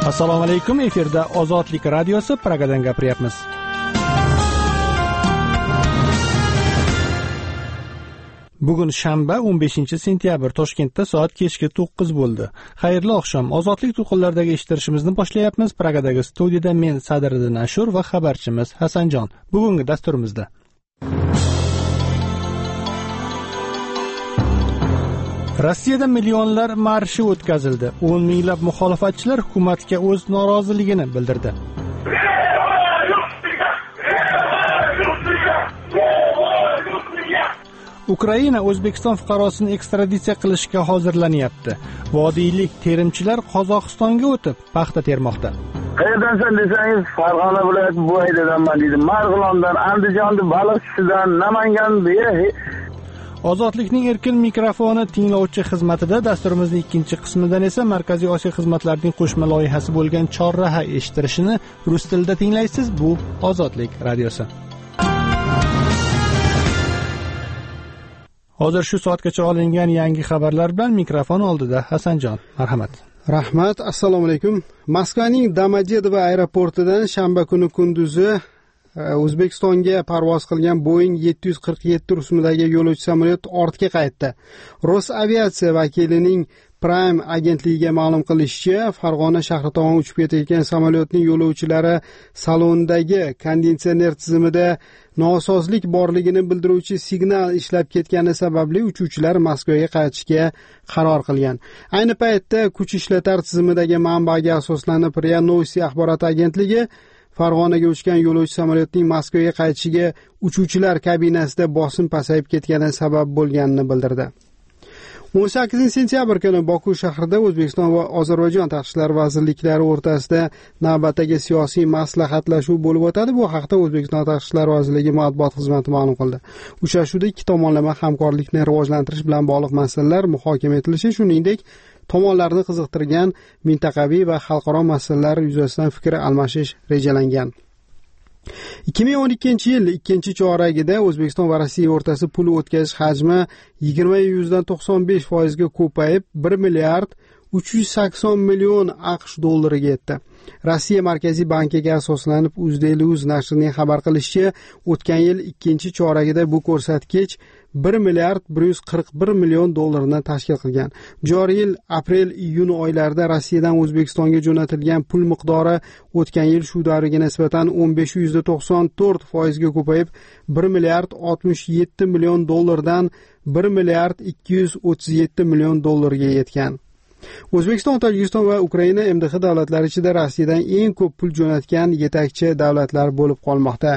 Assalomu alaykum, efirda Ozodlik radiosi Pragadan gapiryapmiz. Bugun shanba 15-sentyabr, Toshkentda soat kechki 9 bo'ldi. Xayrli oqshom. Ozodlik to'lqinlaridagi eshittirishimizni boshlayapmiz. Pragadagi studiyada men Sadriddin Ashur va xabarchimiz Hasanjon. Bugungi dasturimizda Rossiyada millionlar marshi o'tkazildi. 10 minglab muxolifatchilar hukumatga o'z noroziligini bildirdi. Ukraina O'zbekiston fuqarosini ekstraditsiya qilishga hozirlanyapti. Vodiylik terimchilar Qozog'istonga o'tib paxta termoqda. Qayerdansan desangiz, Farg'ona viloyati Buvaydadanman deydi. Marg'ilondan, Andijondan, Baliqchisidan, Namangandan. Ozodlikning erkin mikrofoni tinglovchi xizmatida dasturimizning ikkinchi qismidan esa Markaziy Osiyo xizmatlarining qo'shma loyihasi bo'lgan chorraha eshittirishini rus tilida tinglaysiz. Bu Ozodlik radiosi. Hozir shu soatgacha olingan yangi xabarlar bilan mikrofon oldida Hasanjon. Marhamat. Rahmat. Assalomu alaykum. Moskvaning Domodedovo aeroportidan shanba kuni kunduzi O'zbekistonga parvoz qilgan Boeing 747 rusumidagi yo'lovchi samolyot ortga qaytdi. Rosaviatsiya vakilining Prime agentligiga ma'lum qilishicha, Farg'ona shahri tomon uchib ketayotgan samolyotning yo'lovchilari salondagi konditsioner tizimida nosozlik borligini bildiruvchi signal ishlab ketgani sababli uchuvchilar Moskvaga qaytishga qaror qilgan. Ayni paytda kuch ishlatar tizimidagi manbaga asoslanib RIA Novosti axborot agentligi Farg'onaga uchgan yo'lovchi samolyotning Moskvaga qaytishiga uchuvchilar kabinasida bosim pasayib ketgani sabab bo'lganini bildirdi. 18-sentyabr kuni Boku shahrida O'zbekiston va Ozarbayjon tashqi ishlar vazirliklari o'rtasida navbatdagi siyosiy maslahatlashuv bo'lib o'tadi. Bu haqda O'zbekiston tashqi ishlar vazirligi matbuot xizmati ma'lum qildi. Uchrashuvda ikki tomonlama hamkorlikni rivojlantirish bilan bog'liq masalalar muhokama etilishi, shuningdek, tomonlarni qiziqtirgan mintaqaviy va xalqaro masalalar yuzasidan fikr almashish rejalangan. 2012-yil ikkinchi choragida O'zbekiston va Rossiya o'rtasida pul o'tkazish hajmi 20.95% ga ko'payib 1 milliard 380 million AQSh dollariga yetdi. Rossiya Markaziy bankiga asoslanib UzDeLuz nashrining xabar qilishicha, o'tgan yil ikkinchi choragida bu ko'rsatkich 1 milliard 141 million dollarni tashkil qilgan. Joriy yil aprel-iyun oylarida Rossiyadan O'zbekistonga jo'natilgan pul miqdori o'tgan yil shu davriga nisbatan 15.94% ga ko'payib 1 milliard 67 million dollardan 1 milliard 237 million dollarga yetgan. O'zbekiston, Tojikiston va Ukraina MDH davlatlari ichida Rossiyadan eng ko'p pul jo'natgan yetakchi davlatlar bo'lib qolmoqda.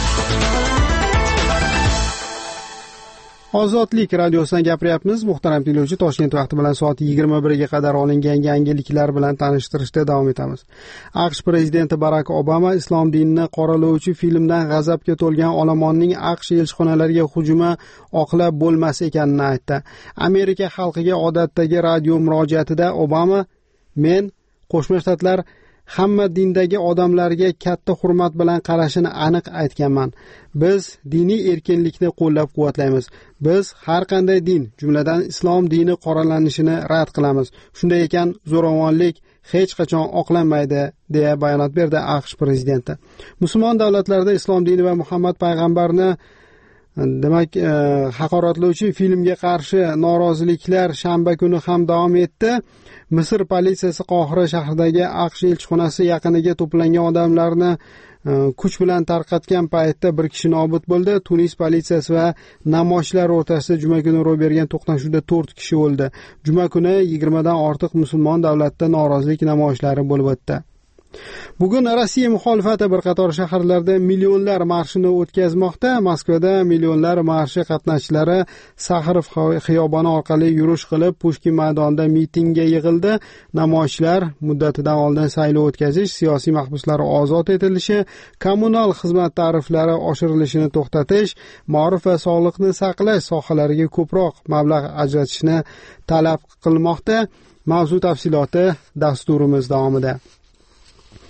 Ozodlik radiosidan gapiryapmiz. Muhtaram tinglovchi, Toshkent vaqti bilan soat 21 ga qadar olingan yangiliklar bilan tanishtirishda davom etamiz. AQSh prezidenti Barak Obama islom dinini qoralovchi filmdan g'azabga to'lgan olomonning AQSh elchixonalariga hujumi oqlab bo'lmas ekanini aytdi. Amerika xalqiga odatdagi radio murojaatida Obama: "Men Qo'shma Shtatlar hamma dindagi odamlarga katta hurmat bilan qarashini aniq aytganman. Biz diniy erkinlikni qo'llab-quvvatlaymiz. Biz har qanday din, jumladan islom dini qoralanishini rad qilamiz. Shunday ekan, zo'ravonlik hech qachon oqlanmaydi", deya bayonot berdi AQSh prezidenti. Musulmon davlatlarda islom dini va Muhammad payg'ambarni haqoratlovchi filmga qarshi noroziliklar shanba kuni ham davom etdi. Misr politsiyasi Qohira shahridagi AQSh elchixonasi yaqiniga to'plangan odamlarni kuch bilan tarqatgan paytda bir kishi nobud bo'ldi. Tunis politsiyasi va namoyishchilar o'rtasida juma kuni ro'y bergan to'qnashuvda 4 kishi o'ldi. Juma kuni 20 dan ortiq musulmon davlatda norozilik namoyishlari bo'lib o'tdi. Bugun Rossiya muxolifati bir qator shaharlarda millionlar marshini o'tkazmoqda. Moskvada millionlar marshi qatnashchilari Saxarov xiyoboni orqali yurish qilib, Pushkin maydonida mitingga yig'ildi. Namoyishchilar muddatidan oldin saylov o'tkazish, siyosiy mahbuslar ozod etilishi, kommunal xizmat tariflari oshirilishini to'xtatish, ma'rif va sog'liqni saqlash sohalariga ko'proq mablag' ajratishni talab qilmoqda. Mavzu tafsiloti dasturimiz davomida.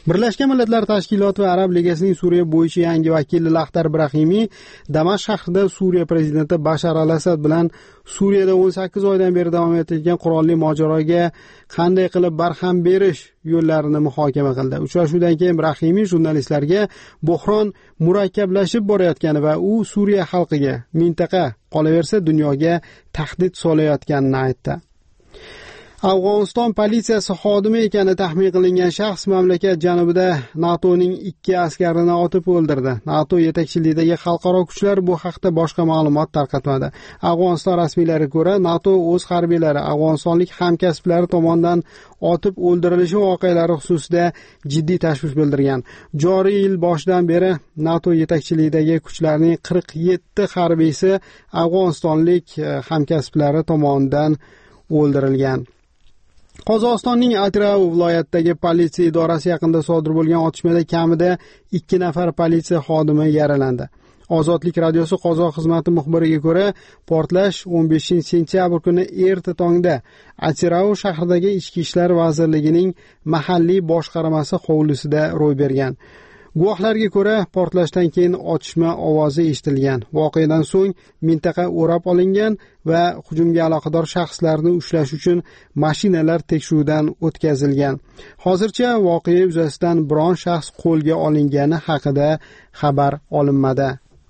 Birlashgan Millatlar Tashkiloti va Arab Ligasining Suriya bo'yicha yangi vakili Lahtar Brahimiy Damashq shahrida Suriya prezidenti Bashar al-Asad bilan Suriyada 18 oydan beri davom etayotgan qurolli mojaroga qanday qilib barham berish yo'llarini muhokama qildi. Uchrashuvdan keyin Brahimiy jurnalistlarga buhron murakkablashib borayotgani va u Suriya xalqiga, mintaqa, qolaversa dunyoga tahdid solayotganini aytdi. Afg'oniston politsiyasi xodimi ekani taxmin qilingan shaxs mamlakat janubida NATOning 2 askarini otib o'ldirdi. NATO yetakchiligidagi xalqaro kuchlar bu haqda boshqa ma'lumot tarqatmadi. Afg'oniston rasmiylariga ko'ra, NATO o'z harbiylari afg'onistonlik hamkasblari tomonidan otib o'ldirilishi voqealari xususida jiddiy tashvish bildirgan. Joriy yil boshidan beri NATO yetakchiligidagi kuchlarning 47 harbiysi afg'onistonlik hamkasblari tomonidan o'ldirilgan. Qozog'istonning Atrau viloyatidagi politsiya idorasi yaqinida sodir bo'lgan otishmada kamida 2 nafar politsiya xodimi yaralandi. Ozodlik radiosi qozoq xizmati muxbiriga ko'ra, portlash 15-sentyabr kuni erta tongda Atrau shahridagi Ichki ishlar vazirligining mahalliy boshqarmasi hovlisida ro'y bergan. Guvohlarga ko'ra, portlashdan keyin otishma ovozi eshitilgan. Voqeadan so'ng mintaqa o'rab olingan va hujumga aloqador shaxslarni ushlash uchun mashinalar tekshiruvdan o'tkazilgan. Hozircha voqea yuzasidan biron shaxs qo'lga olingani haqida xabar olinmadi.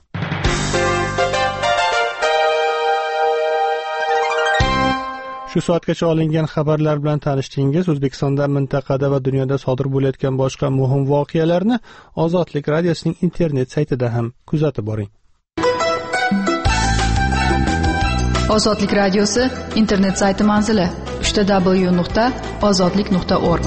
Shu soatgacha olingan xabarlar bilan tanishdingiz. O'zbekistonda, mintaqada va dunyoda sodir bo'layotgan boshqa muhim voqealarni Ozodlik radiosining internet saytida ham kuzatib boring. Ozodlik radiosi internet sayti manzili: www.ozodlik.org.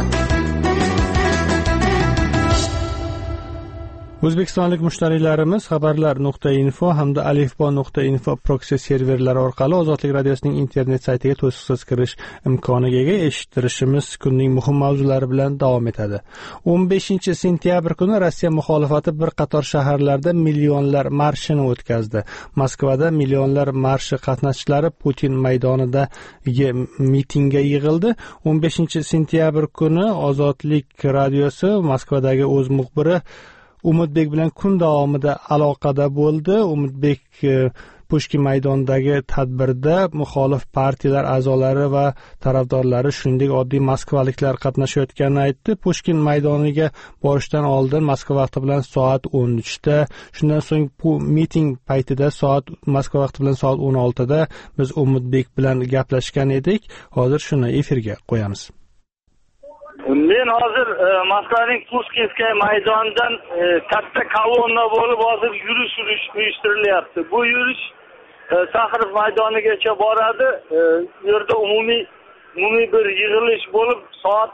O'zbekistonlik mushtariylarimiz xabarlar.info hamda alifbo.info proksi serverlari orqali Ozodlik radiosining internet saytiga to'siqsiz kirish imkoniga ega. Eshittirishimiz kunning muhim mavzulari bilan davom etadi. 15-sentyabr kuni Rossiya muxolifati bir qator shaharlarda millionlar marshini o'tkazdi. Moskvada millionlar marshi qatnashchilari Putin maydonidagi mitingga yig'ildi. 15-sentyabr kuni Ozodlik radiosi Moskvadagi o'z muxbiri Umidbek bilan kun davomida aloqada bo'ldi. Umidbek Pushkin maydonidagi tadbirda muxolif partiyalar a'zolari va tarafdorlari, shuningdek oddiy moskvaliklar qatnashayotganini aytdi. Pushkin maydoniga borishdan oldin Moskva vaqti bilan soat 13da, shundan so'ng miting paytida Moskva vaqti bilan soat 16da biz Umidbek bilan gaplashgan edik. Hozir shuni efirga qo'yamiz. Men hozir Moskvaning Pushkinskiy maydonidan katta kolonna bo'lib hozir yurish uyushtirilyapti. Bu yurish Saxarov maydonigacha boradi. Bu yerda umumiy bir yig'ilish bo'lib soat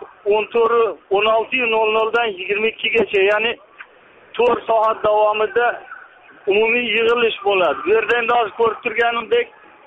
16:00 dan 22gacha, ya'ni 4 soat davomida umumiy yig'ilish bo'ladi. Bu yerda endi hozir ko'rib turganimdek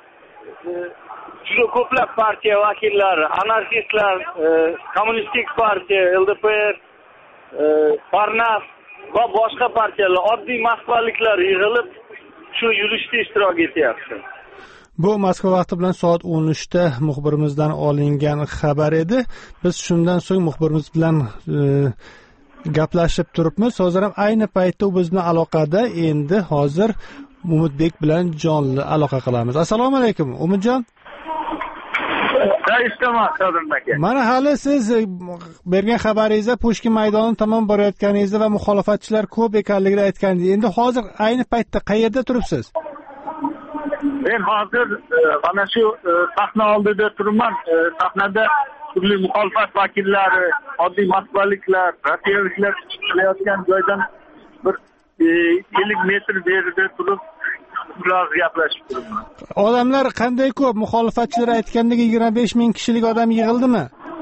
juda ko'plab partiya vakillari, anarxistlar, kommunistik partiya, LDPR, Parnas va boshqa partiyalar, oddiy moskvaliklar yig'ilib shu yurishda ishtirok etyapti. Bu Moskva vaqti bilan soat 13da muxbirimizdan olingan xabar edi. Biz shundan so'ng muxbirimiz bilan gaplashib turibmiz. Hozir ham ayni paytda u bizni aloqada. Endi hozir Umidbek bilan jonli aloqa qilamiz. Assalomu alaykum, Umidjon. Mana hali siz bergan xabaringizda Pushkin maydoni tomon borayotganingizni va muxolifatchilar ko'p ekanligini aytgandingiz. Endi hozir ayni paytda qayerda turibsiz? Men hozir mana shu sahna oldida turibman. Sahnada turli muxolifat vakillari, oddiy moskvaliklar, rossiyaliklar qilayotgan joydan bir 50 metr berida turib biroz gaplashib turibman. Odamlar qanday ko'p? Muxolifatchilar aytgandek 25 ming kishilik odam yig'ildimi?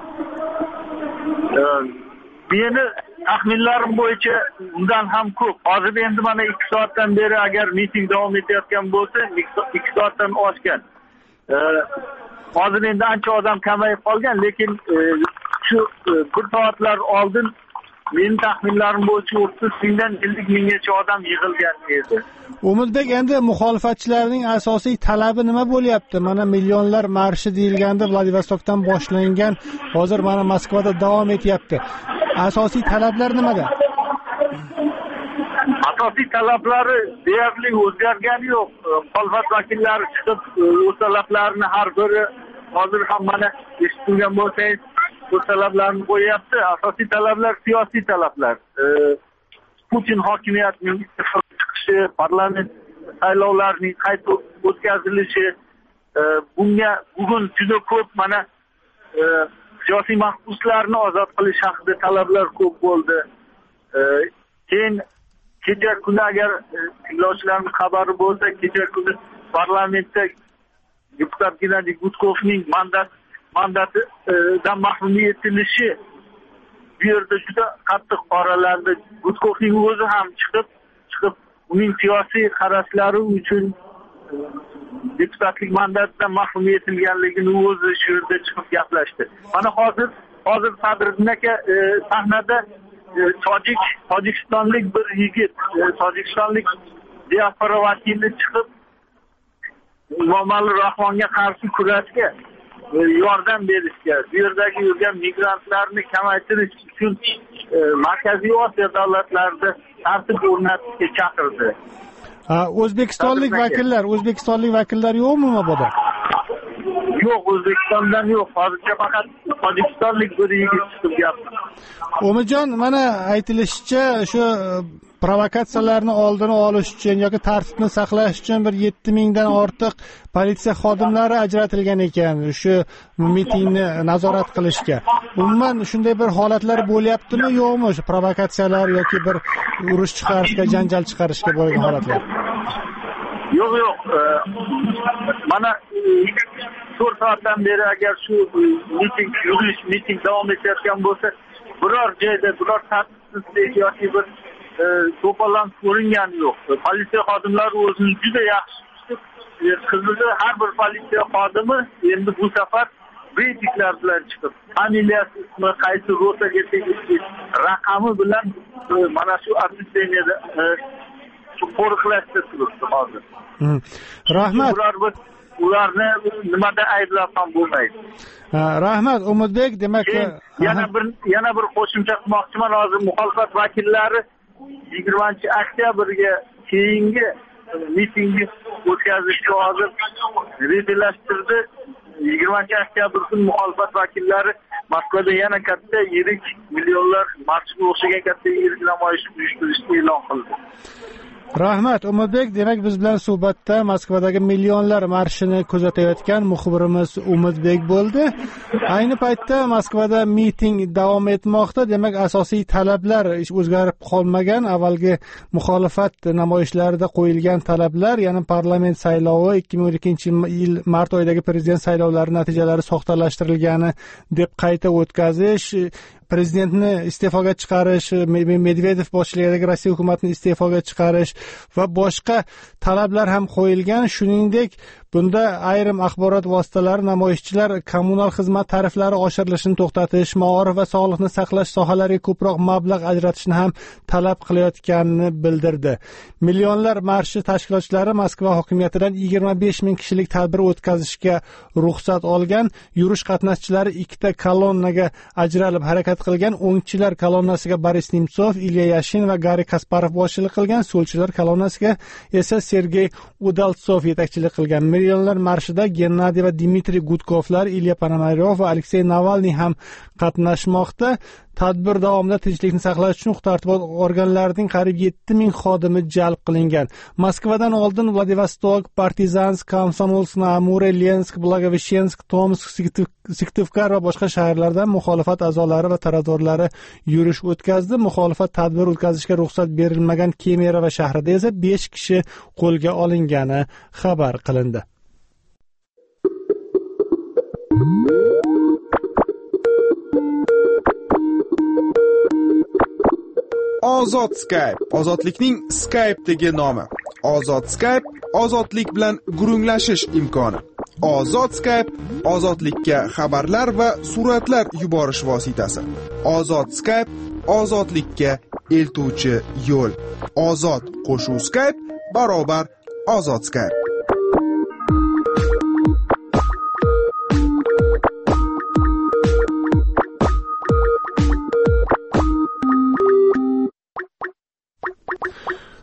Meni taxminlarim bo'yicha undan ham ko'p. Hozir endi mana 2 soatdan beri agar miting davom etayotgan bo'lsa, 2 soatdan oshgan. Hozir endi ancha odam kamayib qolgan, lekin shu 1 soatlar oldin men taxminlarim bo'yicha 30 mingdan 50 minggacha odam yig'ilgan edi. Umidbek, endi muxolifatchilarning asosiy talabi nima bo'lyapti? Mana millionlar marshi deyilganda Vladivostokdan boshlangan, hozir mana Moskvada davom etyapti. asosiy talablar nimada? Asosiy talablari deyarli o'zgargani yo'q. Muxolifat vakillari chiqib o'z talablarini har biri hozir ham mana eshitgan bo'lsangiz o'z talablarini qo'yyapti. Asosiy talablar siyosiy talablar. Putin hokimiyatining chiqishi, parlament saylovlarining qayta o'tkazilishi, bugun juda ko'p mana siyosiy mahbuslarni ozod qilish haqida talablar ko'p bo'ldi. Keyin kecha kuni agar tinglovchilarning xabari bo'lsa, kecha kuni parlamentda deputat Gennadiy Gudkovning mandatidan mahrum etilishi bu yerda juda qattiq qoralandi. Gudkovning o'zi ham chiqib uning siyosiy qarashlari uchun deputatlik mandatidan mahrum etilganligini o'zi shu yerda chiqib gaplashdi. Mana hozir Sadriddin aka sahnada Tojikistonlik bir yigit, Tojikistonlik diaspora vakili chiqib Emomali Rahmonga qarshi kurashga yordam berishga, bu yerdagi yurgan migrantlarni kamaytirish uchun Markaziy Osiyo davlatlarida tartib o'rnatishga chaqirdi. O'zbekistonlik vakillar yo'qmi mabodo? Yo'q, O'zbekistondan yo'q. Hozircha faqat Tojikistonlik bir yigit chiqib gapirdi. Umijon, mana aytilishicha, shu provokatsiyalarni oldini olish uchun yoki tartibni saqlash uchun bir 7000 dan ortiq politsiya xodimlari ajratilgan ekan, shu mitingni nazorat qilishga. Umuman shunday bir holatlar bo'lyaptimi, yo'qmi? Shu provokatsiyalar yoki bir urush chiqarishga, janjal chiqarishga bo'lgan holatlar. Yo'q. Mana 4 soatdan beri agar shu miting davom etayotgan bo'lsa, biror joyda biror tartibsizlik yoki bir to'polon ko'ringani yo'q. Politsiya xodimlari o'zini juda yaxshi qildi. Har bir politsiya xodimi endi bu safar reytinglar bilan chiqib, familiyasi, ismi, qaysi rotaga tegishli raqami bilan mana shu attendeniyada qo'riqlashda turibdi hozir. Rahmat. Ularni nimada ayblab ham bo'lmaydi. Rahmat Umidbek, demak yana bir qo'shimcha qilmoqchiman. Hozir muxolifat vakillari 20-oktyabrga keyingi mitingni o'tkazishga hozir rejalashtirdi. 20-oktyabr kuni muxolifat vakillari Moskvada yana katta yirik millionlar marshga o'xshagan katta yirik namoyish uyushtirishni e'lon qildi. Rahmat Umidbek, demak biz bilan suhbatda Moskvadagi millionlar marshini kuzatayotgan muxbirimiz Umidbek bo'ldi. Ayni paytda Moskvada miting davom etmoqda. Demak, asosiy talablar o'zgarib qolmagan. Avvalgi muxolifat namoyishlarida qo'yilgan talablar, ya'ni parlament saylovi, 2012-yil mart oyidagi prezident saylovlari natijalari soxtalashtirilgani deb qayta o'tkazish, prezidentni iste'foga chiqarish, Medvedev boshchiligidagi Rossiya hukumatini iste'foga chiqarish va boshqa talablar ham qo'yilgan. Shuningdek, bunda ayrim axborot vositalari namoyishchilar kommunal xizmat tariflari oshirilishini to'xtatish, maorif va sog'liqni saqlash sohalariga ko'proq mablag' ajratishni ham talab qilayotganini bildirdi. Millionlar marshi tashkilotchilari Moskva hokimiyatidan 25 ming kishilik tadbir o'tkazishga ruxsat olgan. Yurish qatnashchilari ikkita kolonnaga ajralib harakat qilgan. O'ngchilar kolonnasiga Boris Nemtsov, Ilya Yashin va Gari Kasparov boshchilik qilgan. So'lchilar kolonnasiga esa Sergey Udaltsov yetakchilik qilgan. Millionlar marshida Gennadiy va Dmitriy Gudkovlar, Ilya Ponomaryov va Aleksey Navalniy ham qatnashmoqda. Tadbir davomida tinchlikni saqlash uchun huquq-tartibot organlarining qariyb 7000 xodimi jalb qilingan. Moskvadan oldin Vladivostok, Partizansk, Komsomolsk na Amure, Lensk, Blagoveshchensk, Tomsk, Syktyvkar va boshqa shaharlardan muxolifat a'zolari va tarafdorlari yurish o'tkazdi. Muxolifat tadbir o'tkazishga ruxsat berilmagan Kemerova shahrida esa 5 kishi qo'lga olingani xabar qilindi. Ozod Skype, ozodlikning Skype'dagi nomi. Ozod Skype, ozodlik bilan gurunglashish imkoni. Ozod Skype, ozodlikka xabarlar va suratlar yuborish vositasi. Ozod Skype, ozodlikka eltuvchi yo'l. Ozod qo'shuv Skype barobar Ozod Skype.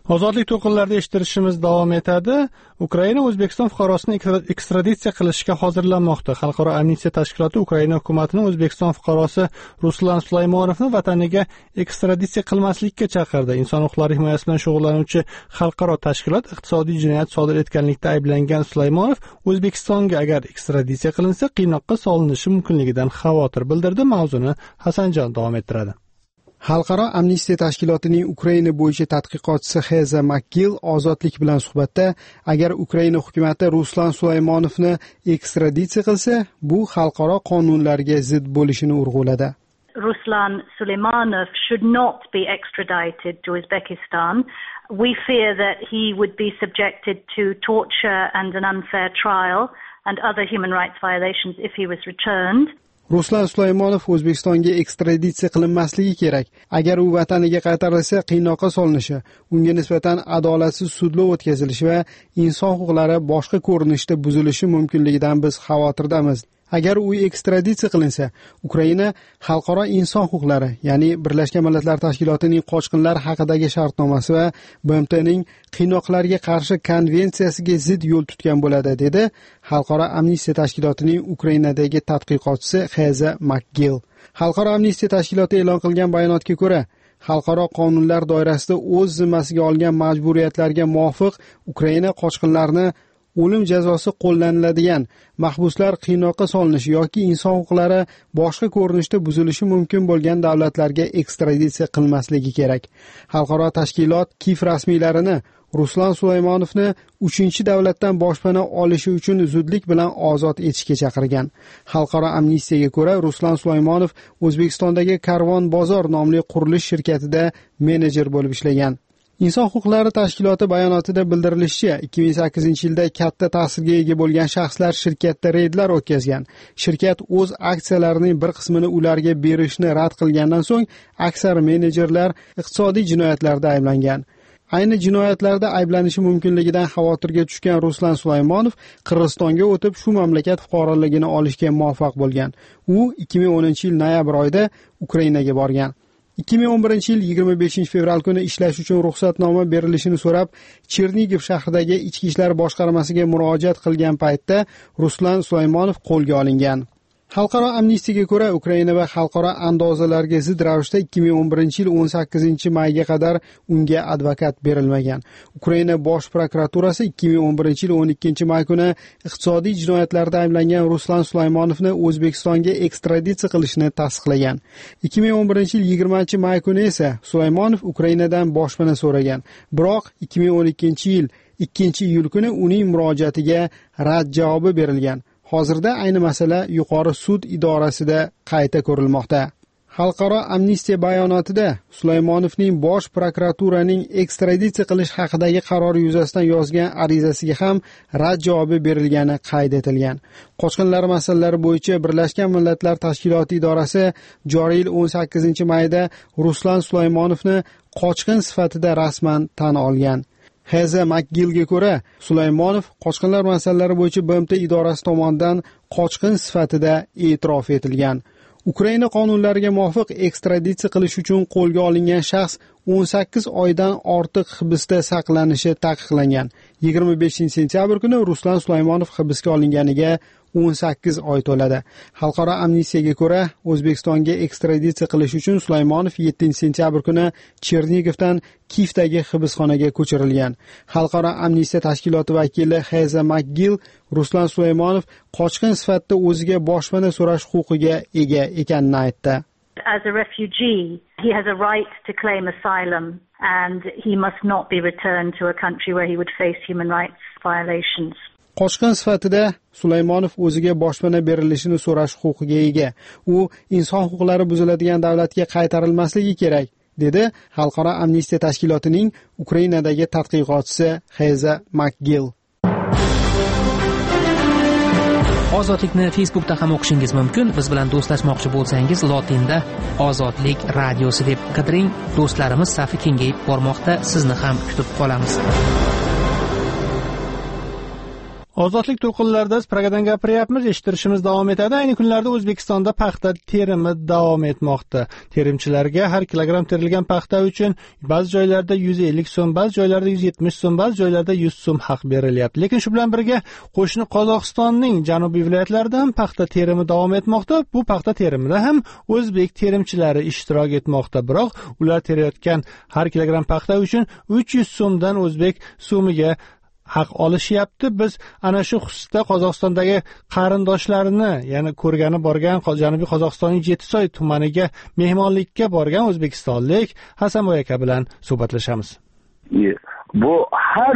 Ozodlik to'lqinlarida eshittirishimiz davom etadi. Ukraina O'zbekiston fuqarosini ekstraditsiya qilishga hozirlanmoqda. Xalqaro amnistiya tashkiloti Ukraina hukumatini O'zbekiston fuqarosi Ruslan Sulaymonovni vataniga ekstraditsiya qilmaslikka chaqirdi. Inson huquqlari himoyasi bilan shug'ullanuvchi xalqaro tashkilot iqtisodiy jinoyat sodir etganlikda ayblangan Sulaymonov O'zbekistonga agar ekstraditsiya qilinsa qiynoqqa solinishi mumkinligidan xavotir bildirdi. Mavzuni Hasanjon davom ettiradi. Xalqaro amnistiya tashkilotining Ukraina bo'yicha tadqiqotchisi Heza Makgil ozodlik bilan suhbatda agar Ukraina hukumati Ruslan Sulaymonovni ekstraditsiya qilsa, bu xalqaro qonunlarga zid bo'lishini urg'uladi. Ruslan Suleymanov should not be extradited to Uzbekistan. We fear that he would be subjected to torture and an unfair trial and other human rights violations if he was returned. Ruslan Sulaymonov O'zbekistonga ekstraditsiya qilinmasligi kerak. Agar u vataniga qaytarilsa, qiynoqqa solinishi, unga nisbatan adolatsiz sudlov o'tkazilishi va inson huquqlari boshqa ko'rinishda buzilishi mumkinligidan biz xavotirdamiz. Agar u ekstraditsiya qilinsa, Ukraina xalqaro inson huquqlari, ya'ni Birlashgan Millatlar Tashkilotining qochqinlar haqidagi shartnomasi va BMTning qiynoqlarga qarshi konvensiyasiga zid yo'l tutgan bo'ladi, dedi Xalqaro amnistiya tashkilotining Ukrainadagi tadqiqotchisi Heza Makgil. Xalqaro amnistiya tashkiloti e'lon qilgan bayonotga ko'ra, xalqaro qonunlar doirasida o'z zimmasiga olgan majburiyatlarga muvofiq Ukraina qochqinlarni o'lim jazosi qo'llaniladigan mahbuslar qiynoqqa solinishi yoki inson huquqlari boshqa ko'rinishda buzilishi mumkin bo'lgan davlatlarga ekstraditsiya qilmasligi kerak. Xalqaro tashkilot Kiev rasmiylarini Ruslan Sulaymonovni 3-chi davlatdan boshpana olishi uchun zudlik bilan ozod etishga chaqirgan. Xalqaro amnistiyaga ko'ra, Ruslan Sulaymonov O'zbekistondagi Karvon Bozor nomli qurilish shirkatida menejer bo'lib ishlagan. Inson huquqlari tashkiloti bayonotida bildirilishicha, 2008-yilda katta ta'sirga ega bo'lgan shaxslar shirkatda reydlar o'tkazgan. Shirkat o'z aksiyalarining bir qismini ularga berishni rad qilgandan so'ng, aksar menejerlar iqtisodiy jinoyatlarda ayblangan. Ayni jinoyatlarda ayblanishi mumkinligidan xavotirga tushgan Ruslan Sulaymonov Qirg'izistonga o'tib, shu mamlakat fuqaroligini olishga muvaffaq bo'lgan. U 2010-yil noyabr oyida Ukrainaga borgan. 2011-yil 25 fevral kuni ishlash uchun ruxsatnoma berilishini so'rab, Chernigiv shahridagi Ichki ishlar boshqarmasiga murojaat qilgan paytda Ruslan Sulaymonov qo'lga olingan. Xalqaro amnistiyaga ko'ra, Ukraina va xalqaro andozalarga zid ravishda 2011-yil 18-mayga qadar unga advokat berilmagan. Ukraina bosh prokuraturasi 2011-yil 12-may kuni iqtisodiy jinoyatlarda ayblangan Ruslan Sulaymonovni O'zbekistonga ekstraditsiya qilishni tasdiqlagan. 2011-yil 20-may kuni esa Sulaymonov Ukrainadan boshpana so'ragan. Biroq 2012-yil 2-iyul kuni uning murojaatiga rad javobi berilgan. Hozirda ayni masala yuqori sud idorasida qayta ko'rilmoqda. Xalqaro amnistiya bayonotida Sulaymonovning bosh prokuraturaning ekstraditsiya qilish haqidagi qarori yuzasidan yozgan arizasiga ham rad javobi berilgani qayd etilgan. Qochqinlar masalalari bo'yicha Birlashgan Millatlar Tashkiloti idorasi joriy yil 18-mayda Ruslan Sulaymonovni qochqin sifatida rasman tan olgan. Heza Makgilga ko'ra, Sulaymonov qochqinlar masalalari bo'yicha BMT idorasi tomonidan qochqin sifatida e'tirof etilgan. Ukraina qonunlariga muvofiq ekstraditsiya qilish uchun qo'lga olingan shaxs 18 oydan ortiq hibsda saqlanishi taqiqlangan. 25 sentyabr kuni Ruslan Sulaymonov hibsga olinganiga 18 oy to'ladi. Xalqaro amnistiyaga ko'ra, O'zbekistonga ekstraditsiya qilish uchun Sulaymonov 7 sentyabr kuni Chernigivdan Kievdagi hibsxonaga ko'chirilgan. Xalqaro amnistiya tashkiloti vakili Heza Makgil Ruslan Sulaymonov qochqin sifatida o'ziga boshpana so'rash huquqiga ega ekanini aytdi. As a refugee, he has a right to claim asylum and he must not be returned to a country where he would face human rights violations. Qochqin sifatida Sulaymonov o'ziga boshpana berilishini so'rash huquqiga ega. U inson huquqlari buziladigan davlatga qaytarilmasligi kerak, dedi Xalqaro amnistiya tashkilotining Ukrainadagi tadqiqotchisi Heza Makgil. Ozodlikni Facebookda ham o'qishingiz mumkin. Biz bilan do'stlashmoqchi bo'lsangiz, lotinda Ozodlik radiosi deb qidiring. Do'stlarimiz safi kengayib bormoqda. Sizni ham kutib qolamiz. Ozodlik to'lqinlarida Pragadan gapiryapmiz, eshittirishimiz davom etadi. Ayni kunlarda O'zbekistonda paxta terimi davom etmoqda. Terimchilarga har kilogramm terilgan paxta uchun ba'zi joylarda 150 so'm, ba'zi joylarda 170 so'm, ba'zi joylarda 100 so'm haq berilyapti. Lekin shu bilan birga qo'shni Qozog'istonning janubiy viloyatlarida ham paxta terimi davom etmoqda. Bu paxta terimida ham o'zbek terimchilari ishtirok etmoqda. Biroq ular terayotgan har kilogramm paxta uchun 300 so'mdan o'zbek so'miga haq olishyapti. Biz ana shu xususda Qozog'istondagi qarindoshlarini, ya'ni ko'rgani borgan Janubiy Qozog'istonning Jetisoy tumaniga mehmonlikka borgan o'zbekistonlik Hasanboy aka bilan suhbatlashamiz. Bu har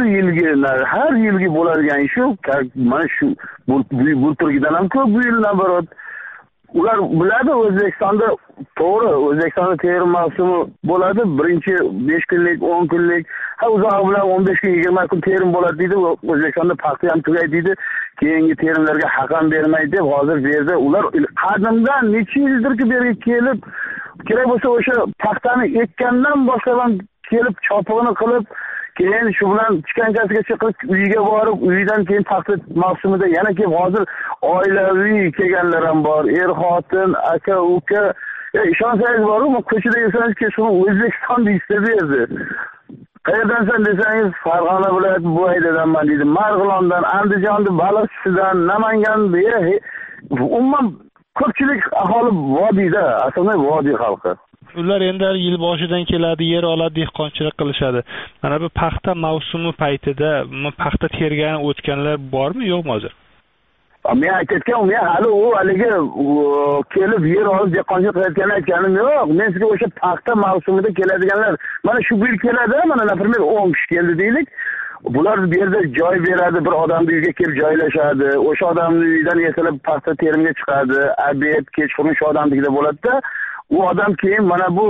yilgi bo'ladigan ish. Mana shu bulturgidan ham ko'p bu yildan borot. Ular biladi O'zbekistonda to'g'ri, O'zbekistonda terim mavsumi bo'ladi. Birinchi 5 kunlik, 10 kunlik, uzog'i bilan 15 kun, 20 kun terim bo'ladi deydi. O'zbekistonda paxta ham tugaydi deydi. Keyingi terimlarga haq ham bermaydi deb hozir bu yerda ular qadimdan necha yildirki beri kelib, kerak bo'lsa o'sha paxtani ekkandan boshlab kelib chopig'ini qilib, keyin shu bilan chiqanchasiga chiqib uyiga borib, uyidan keyin paxta mavsumida yana kelib hozir oilaviy kelganlar ham bor. Xotin, aka, uka, ishonsangiz bormi, ko'chada yursangiz ki shuni O'zbekiston deysiz derdi. Qayerdansan desangiz, Farg'ona viloyati Bo'ydadanman deydi. Marg'ilondan, Andijondan, Baliqchisidan, Namangandan, umuman ko'pchilik aholi vodiyda, asosan vodiy xalqi. Ular endi yil boshidan keladi, yer oladi, dehqonchilik qilishadi. Mana bu paxta mavsumi paytida paxta tergani o'tganlar bormi, yo'qmi hozir? Men aytayotgan, men haligi kelib yer olib dehqonchilik qilayotganini aytganim yo'q. Men sizga o'sha paxta mavsumida keladiganlar, mana shu yil keladi, mana например 10 kishi keldi deylik. Bular bu yerda joy beradi, bir odamning uyiga kelib joylashadi. O'sha odamning uyidan ertalab paxta terimga chiqadi, obed, kechqurun shu odamnikida bo'ladi-da. U odam keyin mana bu